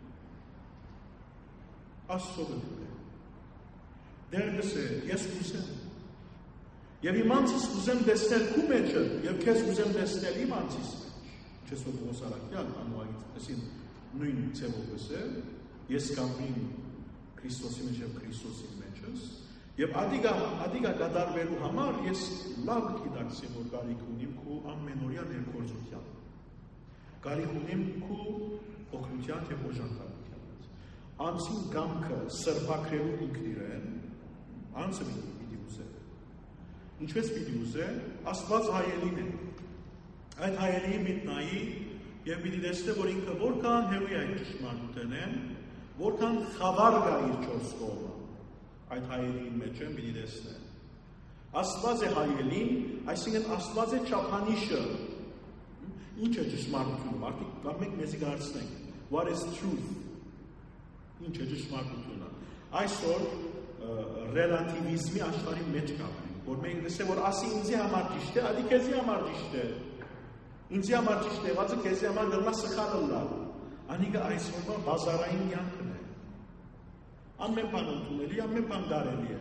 Աստծո գնե։ Դեր գսե, ես կուսեմ։ Եվ իմանցիս կուզեմ դեսնել քու մեջը, և կեզ կուզեմ դեսնել իմանցիս մեջ։ Չես որ գոսարակյալ, անուագից, այսին նույն ծևով գսե, ես կամին Քրիստոսի մեջ և Քրիստոսի մեջս, և ադիգա կադարվելու համար ես լավ գիտակցի, որ գալիք ունիմ քու ամենօրյա ներգործության։ Գալիք ունիմ քու օգնության և օժանդակության։ Անցին գամքը սրբակրելու ինքն իրեն, անցը պիտի ուզե։ Ինչպես պիտի ուզե, Աստված հայելին է։ Այդ հայելիի միտնայի և պիտի տեսնե, որ ինքը որքան հերույ այդ ճշմարտութեն են, որքան խավար գա իր չորս կողմը, այդ հայելիի մեջ են պիտի տեսնե։ Աստված է հայելին, այսինքն Աստված է չափանիշը։ Ինչ է ճշմարտությունը, մարդիկ կամ մենք մեզի գարցնենք, what is truth, ինչ է ճշմարտությունը։ Այսօր ռելատիվիզմի աշխարհի մեջ կապենք, որ մենք դեսե, որ ասի ինձի համար ճիշտ է, ադի քեզի համար ճիշտ է։ Ինձի համար ճիշտ եղածը քեզի համար դեռնա սխալը լա։ Անիկը այսօրվա բազարային կյանքն է։ Ամեն բան ընդունելի, ամեն բան դարելի է։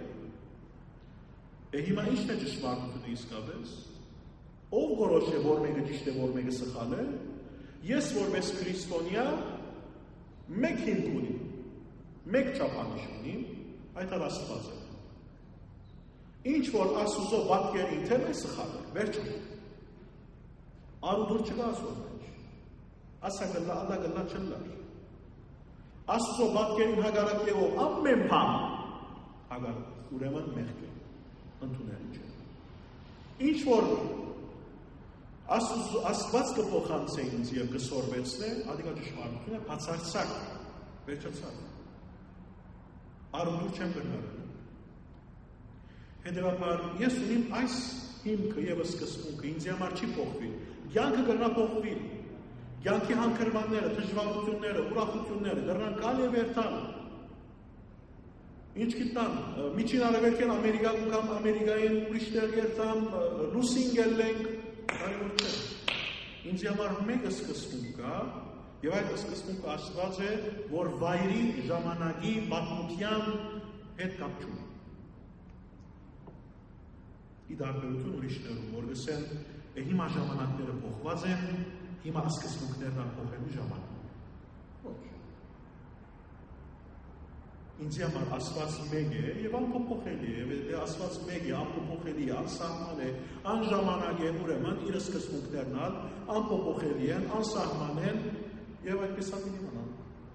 Հիմա ինչն է ճշմարտությունը իսկապես։ Ով որոշ է, որ մեկը ճիշտ է, որ մեկը սխալ է։ Ես որպես քրիստոնյա մեկ հիմք ունիմ, մեկ չափանիշ ունիմ, այդ Աստված է։ Ինչ որ Աստուծո պատկերին թեմ է սխալ է, վերջը։ Արուդուր չկա Աստծո մեջ։ Ասա գլա, ադա գլա չլար։ Աստծո պատկերին հագարակ եղող ամեն բան հագարակ, ուրեմն մեղք է, ընդունելի չէ։ Ինչ որ Աստված կփոխանցե ինձ և կսորվեցնե, ադիկա ճշմարտություն է, բացարձակ, վերջացավ։ Արուդուր չեմ գնարել։ Հետևաբար ես ունիմ այս հիմքը և սկզբունքը, ինձ համար չի փոխվի, կյանքը կրնա փոխվի, կյանքի հանքրմանները, դժվարությունները, ուրախությունները կրնան գալ և վերթալ։ Ինչ գիտան, միջին արևելքեն Ամերիկան կամ Ամերիկային ուրիշ տեղ երթամ, Ռուսին գելենք, այլ չէ։ Ինձ համար մեկ սկզբունք կա, և այդ սկզբունքը Աստված է, որ վայրի, ժամանակի, պատմության հետ կապ չունի։ Ի տարբերություն ուրիշներում, որ գսեն, հիմա ժամանակները փոխված են, հիմա սկզբունքներն փոխելու ժամանակ։ Ոչ։ Ինձ համար Աստված մեկ է և անփոփոխելի է, և Աստված մեկ է, անփոփոխելի է, անսահման է, անժամանակ է, ուրեմն իր սկզբունքներն անփոփոխելի են, անսահման են և այդպես ավելի մնան։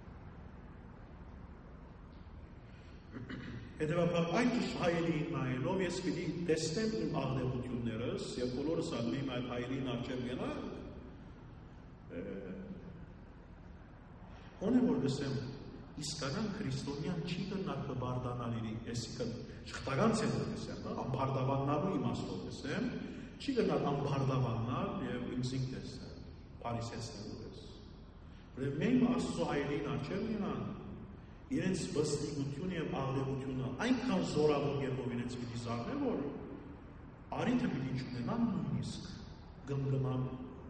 Հետևաբար այդ հայելիին նայելով ես պիտի տեսնեմ իմ աղդեղություններս և բոլորս ալմիմ այդ հայելիին արջև գենանք, հոն է որ գսեմ, իսկական քրիստոնյան չի կնար կբարդանալիրի, այսինքն շղթական ցեվով գսեմ, անբարդավաննալու իմաստով գսեմ, չի կնար անբարդավաննալ և ինձինք տեսնել, պարիսեցնելու ես։ Ուրեմն մենք Աստծո հայելիին արջև գենանք, իրենց բստիկությունը և աղդեղությունը այնքան զորավոր երբով իրենց պիտի զարնե, որ արիթը պիտի չունենան նույնիսկ գմգման։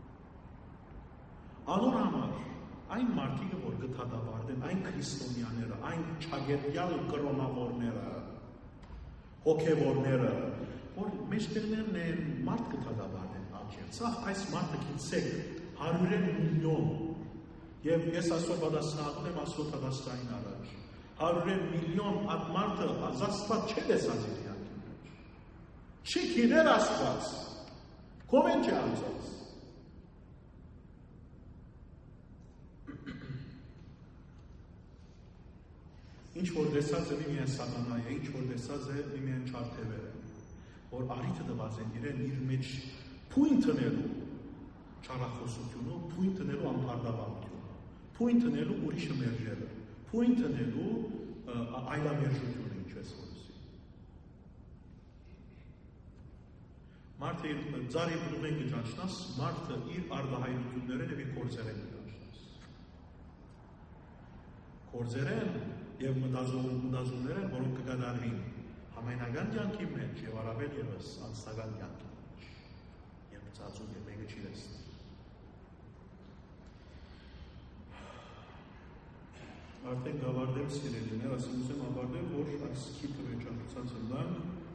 Անոր համար այն մարդիկը, որ գթադավարդեն, այն քրիստոնյաները, այն չագետյալ կրոնավորները, հոգևորները, որ մեջտեղներն են մարդ գթադավարդեն արջև, ծախ այս մարդը կիցեք 100 միլիոն և ես այսօր պատասխանում եմ Աստծո պատասխանին առաջ։ 100 միլիոն այդ մարդը Աստված չէ տեսած իր կյանքի մեջ։ Չի գիտեր Աստված։ Կոմեն չի անցած։ Ինչ որ տեսած է միայն սատանա է, ինչ որ տեսած է միայն չարթևերը, որ արիթը տված են իրեն իր մեջ փույն տնելու չարախոսությունը, փույն տնելու անբարդավանությունը, փույն տնելու ուրիշը մերժելը, փույն տնելու այլամերժությունը, ինչպես որսի։ Մարդը ձարի բնում են գճաչնաս, մարդը իր արդահայություններեն և իր կործերեն գճաչնաս։ Կործերեն և մտազումներ են, որոնք կգադարվին Ամենական կյանքի մեջ եւ առավել եւս անձնական կյանքի մեջ երբ ծածուկ է մեկը չի տեսնում արդեն գավարդեմ սիրելիներ ասեմ ուզեմ ավարտել որ այս քիթը վերջացած ընդան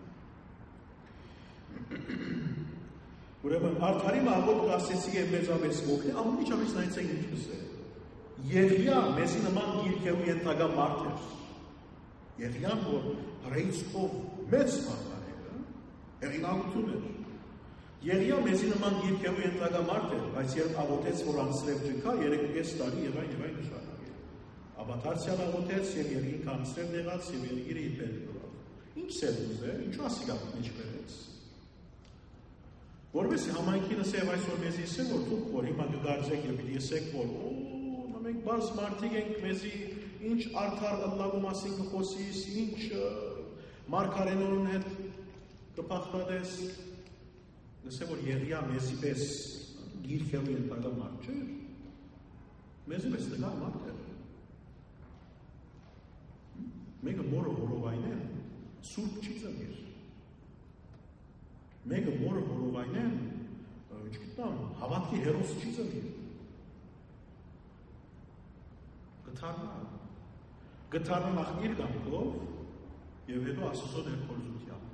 ուրեմն արդարի մահվոտ ասեցի եւ մեծապես ոգնի ամեն ինչ ամիս նայեցեք ինչպես է Եղիա մեզի նման գիրքերու ենթակա մարդ էր Եղիան որ հրեիցքով մեծ մարդ էր հեղինակություն էր Եղիա մեզի նման գիրքերու ենթակա մարդ էր բայց երբ աղոթեց որ անցրև ջնքա 3.5 տարի եւ այն նշանակել Աբաթարսյան աղոթեց եւ երկին կանցրև եղած եւ երկիրը իբեր գնաց Ինչ սերուզ է ինչու ասիկա ինչ վերեց Որովհետեւ համայնքինս եւ այսօր մեզի ասեն որ դուք որ հիմա կգարձեք եւ պիտի ասեք որ մենք բաց մարդիկ ենք մեզի ինչ արդար Ալլահու մասին կխոսիս, ինչ մարգարեներուն հետ կփախտades, ասեմ որ Եղիա մեզի պես գիրքերու ենթակա մարդ չէ, մեզի պես տղա մարդ էր, մեկը մորը որովայն է, սուրբ չի ծնիր, մեկը մորը որովայն է, չգիտամ, հավատքի հերոս չի ծնիր, Գթարնա նախ իր կամքով և հետո Աստծո ներկործությամբ։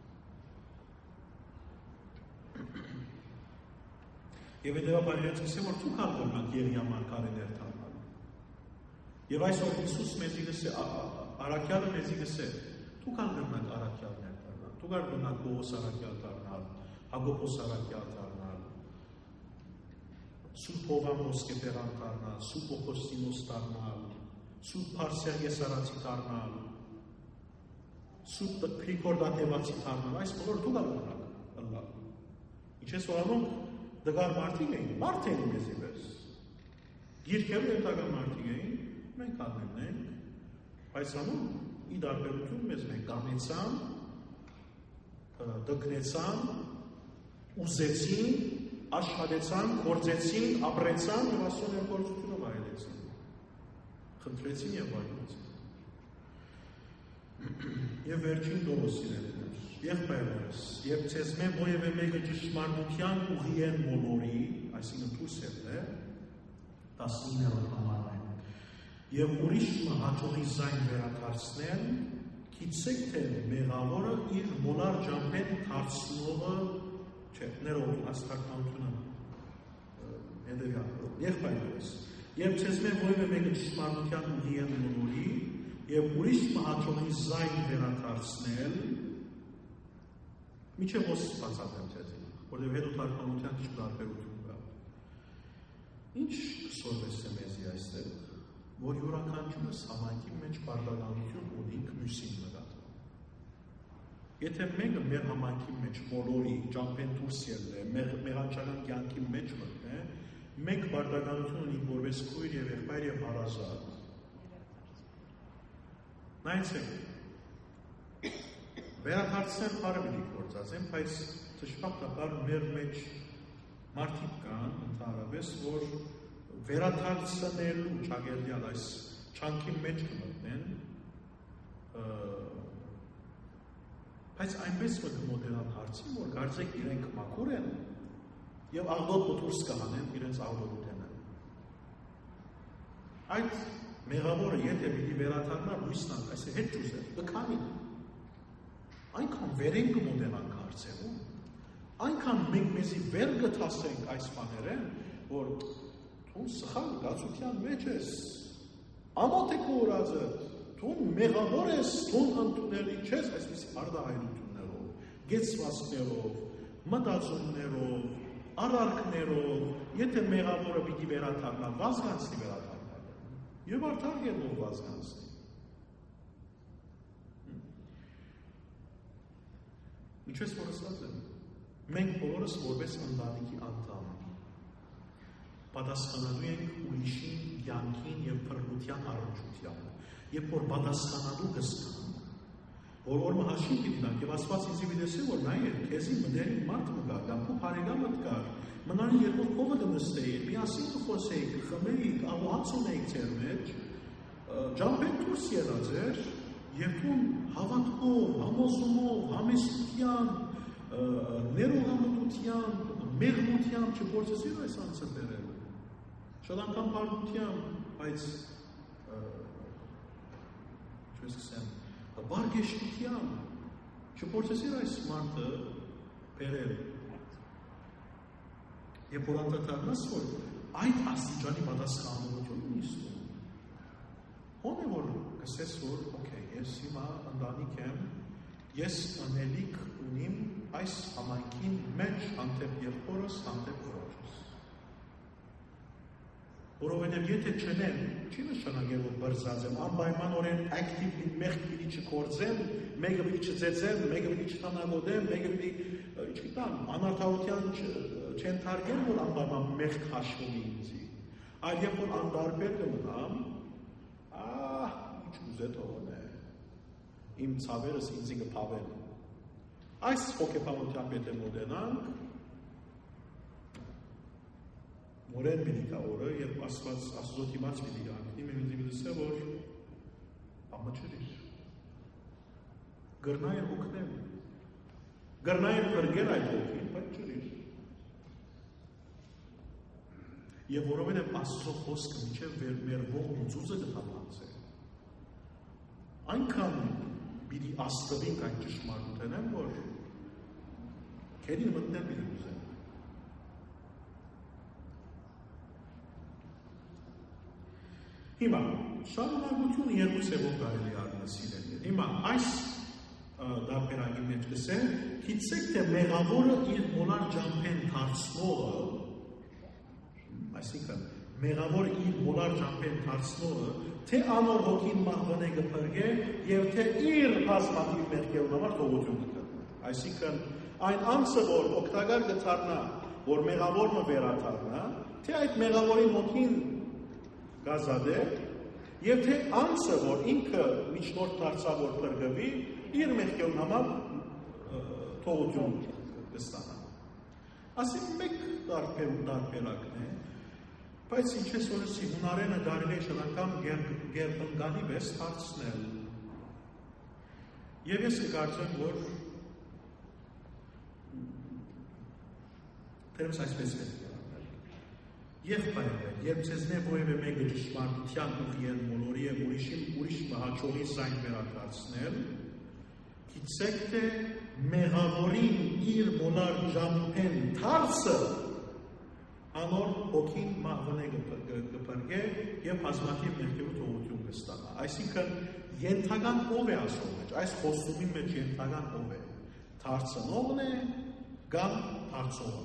Եվ հետևաբար իրենց կսեմ, որ դուք ալգորնանք Եղիա մարգարեներ դառնալ։ Եվ այսօր Հիսուս մեզի գսե, առաքյալը մեզի գսե, դուք ալգորնանք առաքյալներ դառնալ, դուք ալգորնանք Պողոս առաքյալ դառնալ, Հակոբոս առաքյալ դառնալ, Սուրբ Հովհան ոսկեբերան դառնալ, Սուրբ Օգոստինոս դառնալ, Սուրբ Փարսիա Եսարացի դառնալ, Սուրբ Գրիգոր Դատեվացի դառնալ, այս բոլորը դուք ալգորնանք Ալլահ։ Ինչ ես որանում դգար մարդիկ էին, մարդ էին մեզի պես։ Գիրքերու ենթակա մարդիկ էին, մենք աննեն ենք, բայց անում ի դարբերություն մեզ մենք կանեցան, դգնեցան, ուզեցին, աշխատեցան, գործեցին, ապրեցան և Աստծո ներկործությունը վայելեցին։ Խնդրեցին և վայելեցին։ Եվ վերջին դողը սիրելիներ, եղբայրներս, երբ ցեզ մեն ովևէ մեկը ճշմարտության ուղի են մոլորի, այսինքն դուրս ելն է, 19-րդ համարն է, և ուրիշ հաջողի զայն վերադարձնել, գիտեք թե մեղավորը իր մոլար ջամփեն դարձնողը չէ, ներողի հաստատանությունը հետևյալ եղբայրներս, երբ ցեզ մեն ովևէ մեկը ճշմարտության ուղի են մոլորի, և ուրիշ հաջողի զայն վերադարձնել, Միջև ոս բացատեմ ձեզին, որտև հետո թարգմանության քիչ տարբերություն կա։ Ինչ կսորվես է մեզի այստեղ, որ յուրաքանչյուրս համայնքի մեջ բարդականություն ունենք մյուսին նկատմամբ։ Եթե մեկը մեր համայնքի մեջ մոլորի, ճամփեն դուրս ելն է, մեղանչական կյանքի մեջ մտնե, մենք բարդականություն ունենք որպես քույր եւ եղբայր եւ հարազատ։ Նայեցեք Վերադարձնեն բարը պիտի գործածեն, բայց դժբախտաբար մեր մեջ մարդիկ կան, ընդհանրապես, որ վերադարձնելու ճագերդյալ այս չանքի մեջ կմտնեն, բայց այնպես կմոտենան հարցին, որ կարծեք իրենք մաքուր են և աղդոտ դուրս կհանեն իրենց աղդոտ ուտենը։ Այդ մեղավորը եթե պիտի վերադառնա լույսնանք, այս է հետ ճուզեր, կքանի։ Այնքան վեր ենք մոտենանք հարցերում, այնքան մենք մեզի վեր գթասենք այս բաներեն, որ թուն սխալ գացության մեջ ես, ամոթ եք ուրազը, թուն մեղավոր ես, թուն ընդունելի չես, այսպես արդահայնություններով, գեցվածքներով, մտածումներով, արարքներով, եթե մեղավորը պիտի վերադառնա, վազգանցի վերադառնալ, և արդար գերնով վազգանցի։ Ինչպես որ ասած եմ, մենք բոլորս որպես ընտանիքի անդամ պատասխանատու ենք ուրիշին կյանքին եւ բռնության առողջությանը։ Երբ որ պատասխանատու կստանանք, որ հաշիվ գտնանք եւ Աստված ինձ վիդեսի որ նայ քեզի մտերիմ մարդ մգա, կամ քո բարեկամդ կար, մնալի երկու կողը կնստեի, միասին կխոսեի, կխմեի, աղոհացում էի ձեր մեջ, ջամփեն դուրս ելած էր, Եվ դու հավատքով, համոզումով, համեստությամբ, ներողամտությամբ, մեղմությամբ չփորձեցիր այս անձը բերել։ Շատ անգամ բարկությամբ, բայց ինչպես կսեմ, բարգեշտությամբ չփորձեցիր այս մարդը բերել։ Եվ որ անդրադառնաս, որ այդ աստիճանի պատասխանատվություն ունի ստում։ Ո՞ն է որ կսես, որ օքեյ, ես հիմա ընտանիք եմ, ես անելիք ունիմ այս համայնքին մեջ հանդեպ եղբորս, հանդեպ կրոջս։ Որովհետև եթե չնեմ, չի նշանակել, որ բրզած եմ, անպայմանորեն ակտիվլի մեղք պիտի չկործեմ, մեկը պիտի չծեծեմ, մեկը պիտի չտանագոտեմ, մեկը պիտի, չգիտեմ, անարդարության չենթարկեմ, որ անպայման մեղք հաշվում ինձի։ Այլ երբ որ անդարբեր կմնամ, ինչ ուզե թողն է, իմ ցավերս ինձի կփավեն։ Այս հոգեբանությամբ եթե մոտենանք, մորեն պիտի կա օրը, երբ Աստծո դիմաց պիտի անգնի, մենք ինձի պիտի սե, որ ամաչրիր։ Գրնայր հոգնել, գրնայր կրգեր այդ հոգին, բայց չրիր։ Եվ որովհետև Աստծո խոսքը մինչև մեր ողն ու ծուծը կթափանցե։ Այնքան պիտի աստվենք այդ ճշմարտութենեն, որ քերին մտնել պիտի ուզեն։ Հիմա, շարունակությունը երկու սևով կարելի առնասիրել։ Հիմա, այս դարբերակի մեջ կսեն, գիտեք թե մեղավորը իր մոլար ջամփեն դարձնողը, այսինքն մեղավոր իր մոլար ջամփեն դարձնողը, թե անոր հոգին մահվան է կփրկե եւ թե իր բազմաթիվ մեղքերով համար թողություն կտա։ Այսինքն այն անձը, որ օգտակար կդառնա, որ մեղավորը վերադառնա, թե այդ մեղավորին հոգին գազադե եւ թե անձը, որ ինքը միջնորդ դարձավ, որ փրկվի, իր մեղքերով համար թողություն կստանա։ Ասենք մեկ դարբերակն է, բայց ինչպես որ հունարենը դարիներ շատ անգամ գերբնգանի վես հարցնել։ Եվ ես կկարծեմ, որ թերևս այսպես է։ Եղբայրներ, երբ ձեզնե որևէ մեկը ճշմարտության ուղի են մոլորի եւ ուրիշ մահաճողի սայն վերադարձնել, գիտեք թե մեղավորին իր մոլար ջամփեն դարձը անոր հոգին մահվան է կփրկե եւ բազմաթիվ մեղքերով թողություն կստանա։ Այսինքն ենթական ով է ասում մեջ, այս խոստումի մեջ ենթական ով է, դարձնողն է կամ դարձողն է։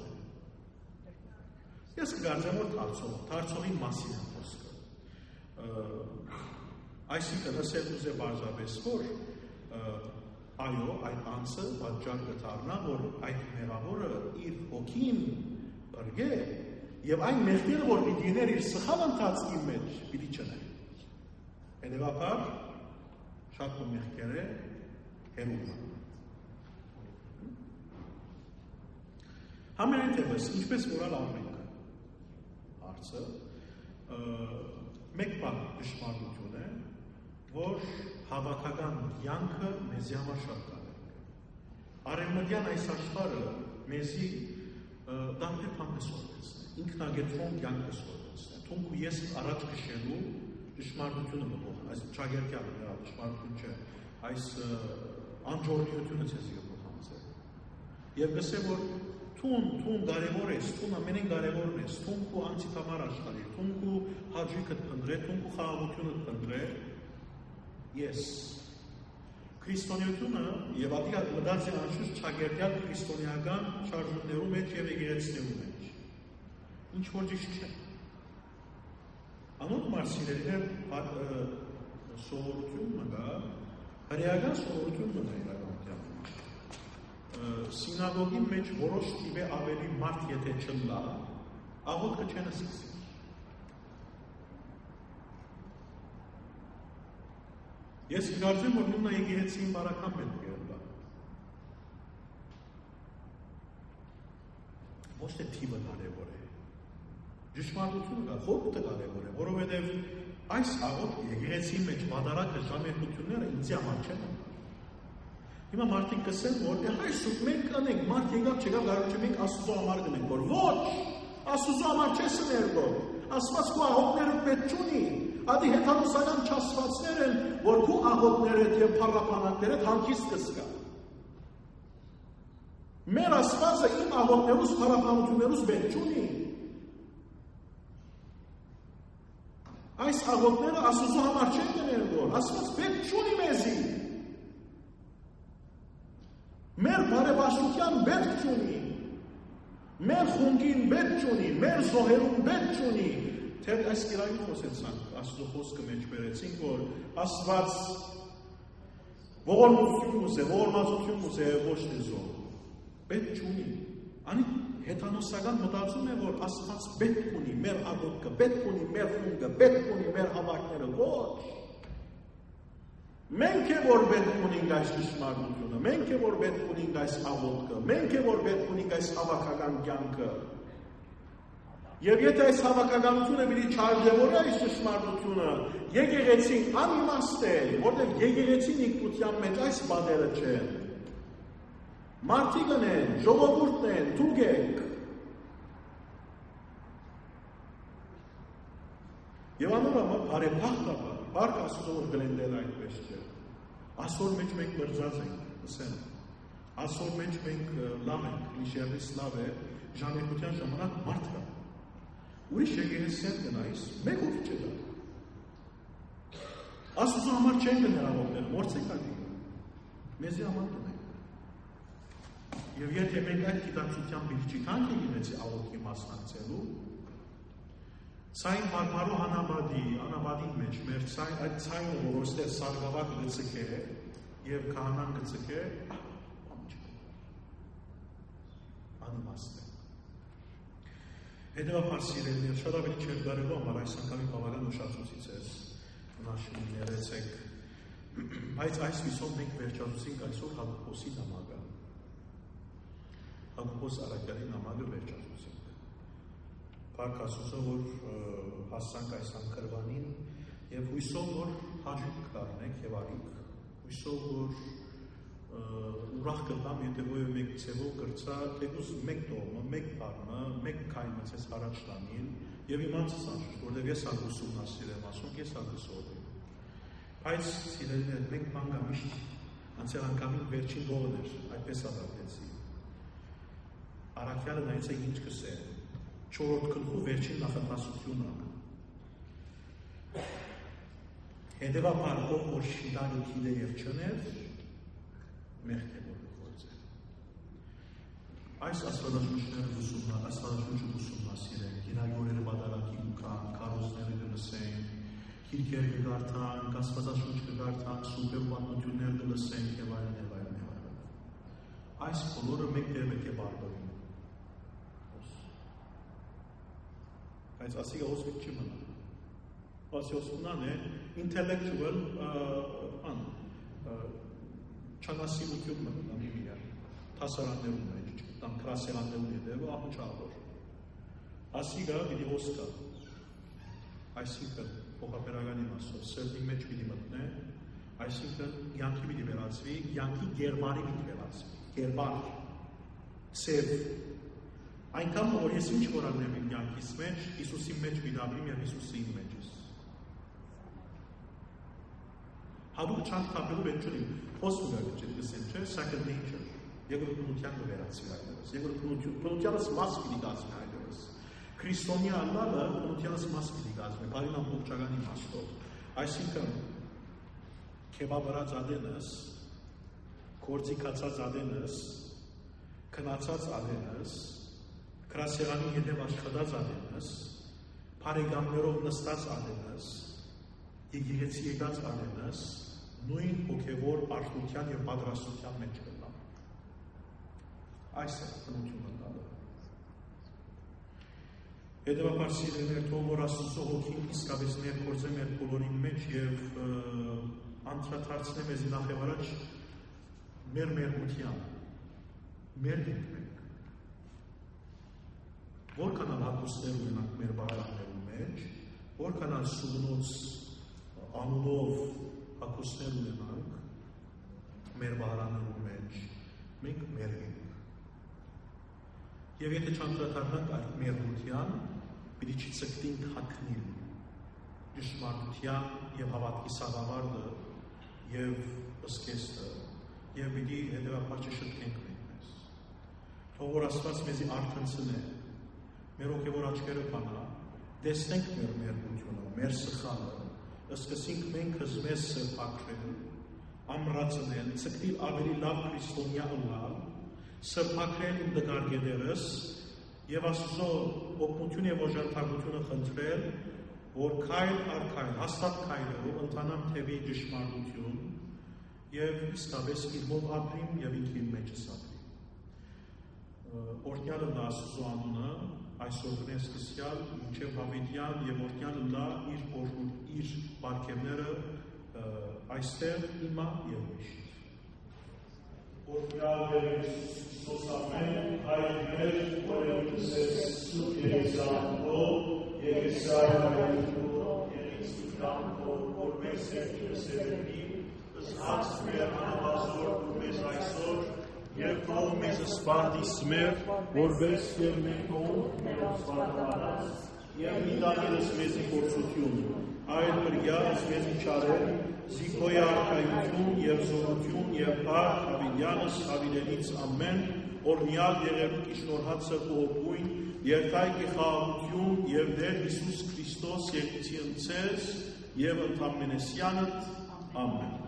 Ես կգարձեմ, որ դարձողի մասին է խոսքը։ Այսինքն ասել ուզե բարձրապես, որ այո, այդ անձը պատճառ կդառնա, որ այդ մեղավորը իր հոգին բրգե եւ այն մեղքերը, որ պիտի լիներ իր սխալ ընթացքի մեջ, պիտի չներ։ Հետևաբար շատ մեղքեր է հերում։ Համենայն դեպս, ինչպես որալ ամենքը հարցը, մեկ բան ճշմարտություն է, որ հավաքական կյանքը մեզի համար շատ կարևոր է։ Արևմտյան այս աշխարհը մեզի դարձել փամփեսորվեց, ինքնագետվում կյանքը սորվեց։ Թունք ու ես առաջ քշելու ճշմարտությունը մտող, այս ճագերքյանը նրա ճշմարտություն չէ, այս անջորնիությունը ցեզի կփոխանցել։ Եվ գսե որ Թուն կարևոր ես, թուն ամենեն կարևորն ես, թուն քու անցիդ համար աշխարհի, թուն քու հաջույքդ փնտրե, թուն քու խաղաղությունդ փնտրե, ես։ Քրիստոնեությունը եւ ադիգա մտածի անշուշտ ճագերտյալ քրիստոնեական շարժումներու մեջ եւ եկեղեցիներու մեջ։ Ինչ որ ճիշտ չէ։ Անոնց մարսիներն սովորություն մգա, հրեական սովորություն մգա իրականության։ Սինագոգի մեջ որոշ տիպե ավելի մարդ եթե չլա, աղոթքը չեն սկսի։ Ես կարծեմ, որ նույնը եկեղեցին բարական պետք է լա։ Ոչ թե թիվը կարևոր է։ Ճշմարտությունը կա, հոգը կարևոր է, որովհետև այս աղոտ եկեղեցի մեջ վադարակը ժամերկությունները ինձ համար չեն։ Հիմա մարդիկ կսեն, որ այսուր մենք կանենք, մարդ եկավ չեկավ գարուչը մենք Աստծո համար գնենք, որ ոչ, Աստծո համար չես ներգով, Աստված քո աղոտները պետք չունի, ադի հեթանոսական չասվածներ են, որ քո աղոտներդ և փառապանակներդ հանգիստ կսկա։ Մեր Աստվածը իմ աղոտներուս, փառապանություններուս պետք չունի։ Այս աղոտները Աստծո համար չեն ներգով, Աստված պետք չունի մեզի։ Մեր բարեպաշտության պետք չունի, մեր խունգին պետք չունի, մեր զոհերուն պետք չունի, թե այս կիրային խոսեցանք, Աստծո խոսքը մեջ բերեցինք, որ Աստված ողորմություն ուզե, ողորմածություն ուզե, ոչ թե զոհ, պետք չունի, անի հեթանոսական մտածում է, որ Աստված պետք ունի, մեր աղոտքը, պետք ունի, մեր խունգը, պետք ունի, մեր հավաքները, ոչ։ Մենք է որ պետք ունենք այս ճշմարտությունը, մենք է որ պետք ունենք այս աղոտքը, մենք է որ պետք ունենք այս հավաքական կյանքը։ Եվ եթե այս հավաքականությունը պիտի չարժևորի այս ճշմարտությունը, եկեղեցին անիմաստ է, որտեղ եկեղեցին ինքնության մեջ այս բաները չեն։ Մարդիկն են, ժողովուրդն են, դուք եք։ Եվ անորամը բարեբախտաբար Բարք Աստծո որ գլենդել այդպես չէ։ Ասոր մեջ մենք մրձած ենք, ասեն։ Ասոր մեջ մենք լավ ենք, միշերից լավ է, ժամանակության ժամանակ մարդ կա։ Ուրիշ եկեղեցիան գնայիս, մեկ հոգի չէ դա։ Աստծո համար չեն գնել աղոտները, մորցեք ալի։ Մեզի համար դնենք։ Եվ եթե մենք այդ գիտակցության բիրջիքանք եկեղեցի աղոտքի մասնակցելու, Ցայն մարմարու անաբադի մեջ մեր այդ ցայնը, որ ոստեղ սարգավակ գծք է և կահանան գծք է, անիմաստ է։ Հետևաբար սիրելիներ, շատ ավելի չեր դարելու համար այս անգամի բավական ուշացուցից ես նաշին ներեցեք, բայց այս վիսով մենք վերջացուցինք այսօր Հակոբոսի նամակը, Հակոբոս Արաքյալի նամակը վերջացուցինք։ Փառք Աստծո, որ հասանք այս անգրվանին և հույսով, որ հաջիկ կառնենք և արիք, հույսով, որ ուրախ կտամ, եթե ոյը մեկ ծևով կրծա, թեկուզ մեկ տողմը, մեկ պարմը, մեկ կայնը ծես առաջ տանին և իմանցս անշուշ, որտև ես ագուսում ասիրեմ ասում, ես ագուսով եմ։ Բայց սիրելիներ, մեկ բան կա միշտ, անցել անգամին վերջին ողն էր, այդպես ադապեցի։ Արաքյալը նայեց է ինչ կսե չորրորդ գլխու վերջին նախատասությունը։ Հետևաբար ով որ շիտալը գիտե և չներ, մեղք է որ գործել։ Այս աստվածաշունչները ուսումնասիրենք, գինագորերը բադարակի կան, քարոզները կլսենք, քիրքեր կգարթանք, աստվածաշունչ կգարթանք, սուպեր պատմություններ կլսենք և այլն և այլն և այլն։ Այս բոլորը մեկ տեղ պետք է բarbարին։ Բայց ասիկը հոսվիտ չի մնա։ Ասի հոսվնան է intellectual չանասիրություն մնա միա, թասարաններում մեջ, տան կրասերաններում եդևը աղուչավոր։ Ասիկը պիտի հոսկա, այսինքն փոխապերական իմաստով սրտի մեջ պիտի մտնե, այսինքն յանքի պիտի վերածվի, յանքի գերբարի պիտի վերածվի, գերբար, սև, այնքան որ ես ինչ որ անեմ իմ յանքիս մեջ, Հիսուսի մեջ միդաբրիմ և Հիսուսի իմ մեջս։ Հատուկ չանք թապելու պետք չունիմ, խոսում է չէ, լսեմ չէ, second nature, երկրորդնության կվերացվի այդպես, երկրորդնությանս մաս պիտի դարձվի այդպես, քրիստոնյա անլալը քրիստոնյանս մաս պիտի դարձվի, բարին ամբողջական իմաստով, այսինքն քեբաբրած ադենս, գործիքացած ադենս, քնացած ադենս, Կրասերանի հետև աշխատած ադենս, պարեգամներով նստած ադենս, եկեղեցի եկած ադենս, նույն հոգևոր արժության և պատրաստության մեջ կտամ։ Այս է բնությունը տալը։ Հետևաբար սիրելիներ, թող որ Աստծո հոգին իսկապես ներգործե մեր բոլորի մեջ և անդրադարձնե մեզ նախ և առաջ մեր մերկության, մեր ենք մենք։ Որքան հագուստներ ունենանք մեր բարակներում մեջ, որքան Աստծուց անունով հակոսներ ունենանք, մեր վահրաններու մեջ, մենք մեր ենք։ Եվ եթե չանդրադառնանք այդ մերրության, պիտի չցկտինք հագնիլ ճշմարտության եւ հավատքի սաղավարտը եւ ըսկեստը եւ պիտի հետեւաբար չշտկենք մեզ։ Թող որ Աստված մեզի արթնցնե, մեր հոգեվոր աչքերը բանա, տեսնենք մեր մերրությունը, մեր սխալը, ըսկսինք մենք մեզ սրբակրել, ամրացնել, ցկտիլ ավելի լավ քրիստոնյա ըլլալ, սրբակրել իմ դգարգեդերս եւ Աստծո օգնություն եւ օժանդակությունը խնդրել, որ քայլ առ քայլ, հաստատ քայլերով ընթանամ թևի ճշմարտություն եւ իսկապես իրմով ապրիմ եւ ինքին մեջս ապրիմ։ Օրհնյալը դա Աստծո անունը, այսօր սկսյալ մինչև հավիտյան եւ օրհնյալը դա իր բարգեւները այստեղ հիմա եւ միշտ։ Օրհնյալ Տեր Հիսուս ամեն հայրներ, որևէ սուրբ Եկեղեցիով, Եկեղեցիայով, որպես սերտի, ըստ մեր անհասոր ու մեզ այսօր, եւ թող մեզ սպարտի սմեր, որպես եւ մենք ով մեր սպարտանաց, եւ մի տանելս մեզի փորձություն, այլ բրյաց մեզի չարել, Զիքոյ արքայություն եւ զորություն եւ բար հավիդյանս հավիդենից ամեն օրնյալ եղերուկ իշնորհացը ողույն երթայքի խաղաղություն եւ Տեր Հիսուս Քրիստոս երկցի ընցես եւ ընդամենեսյանդ ամեն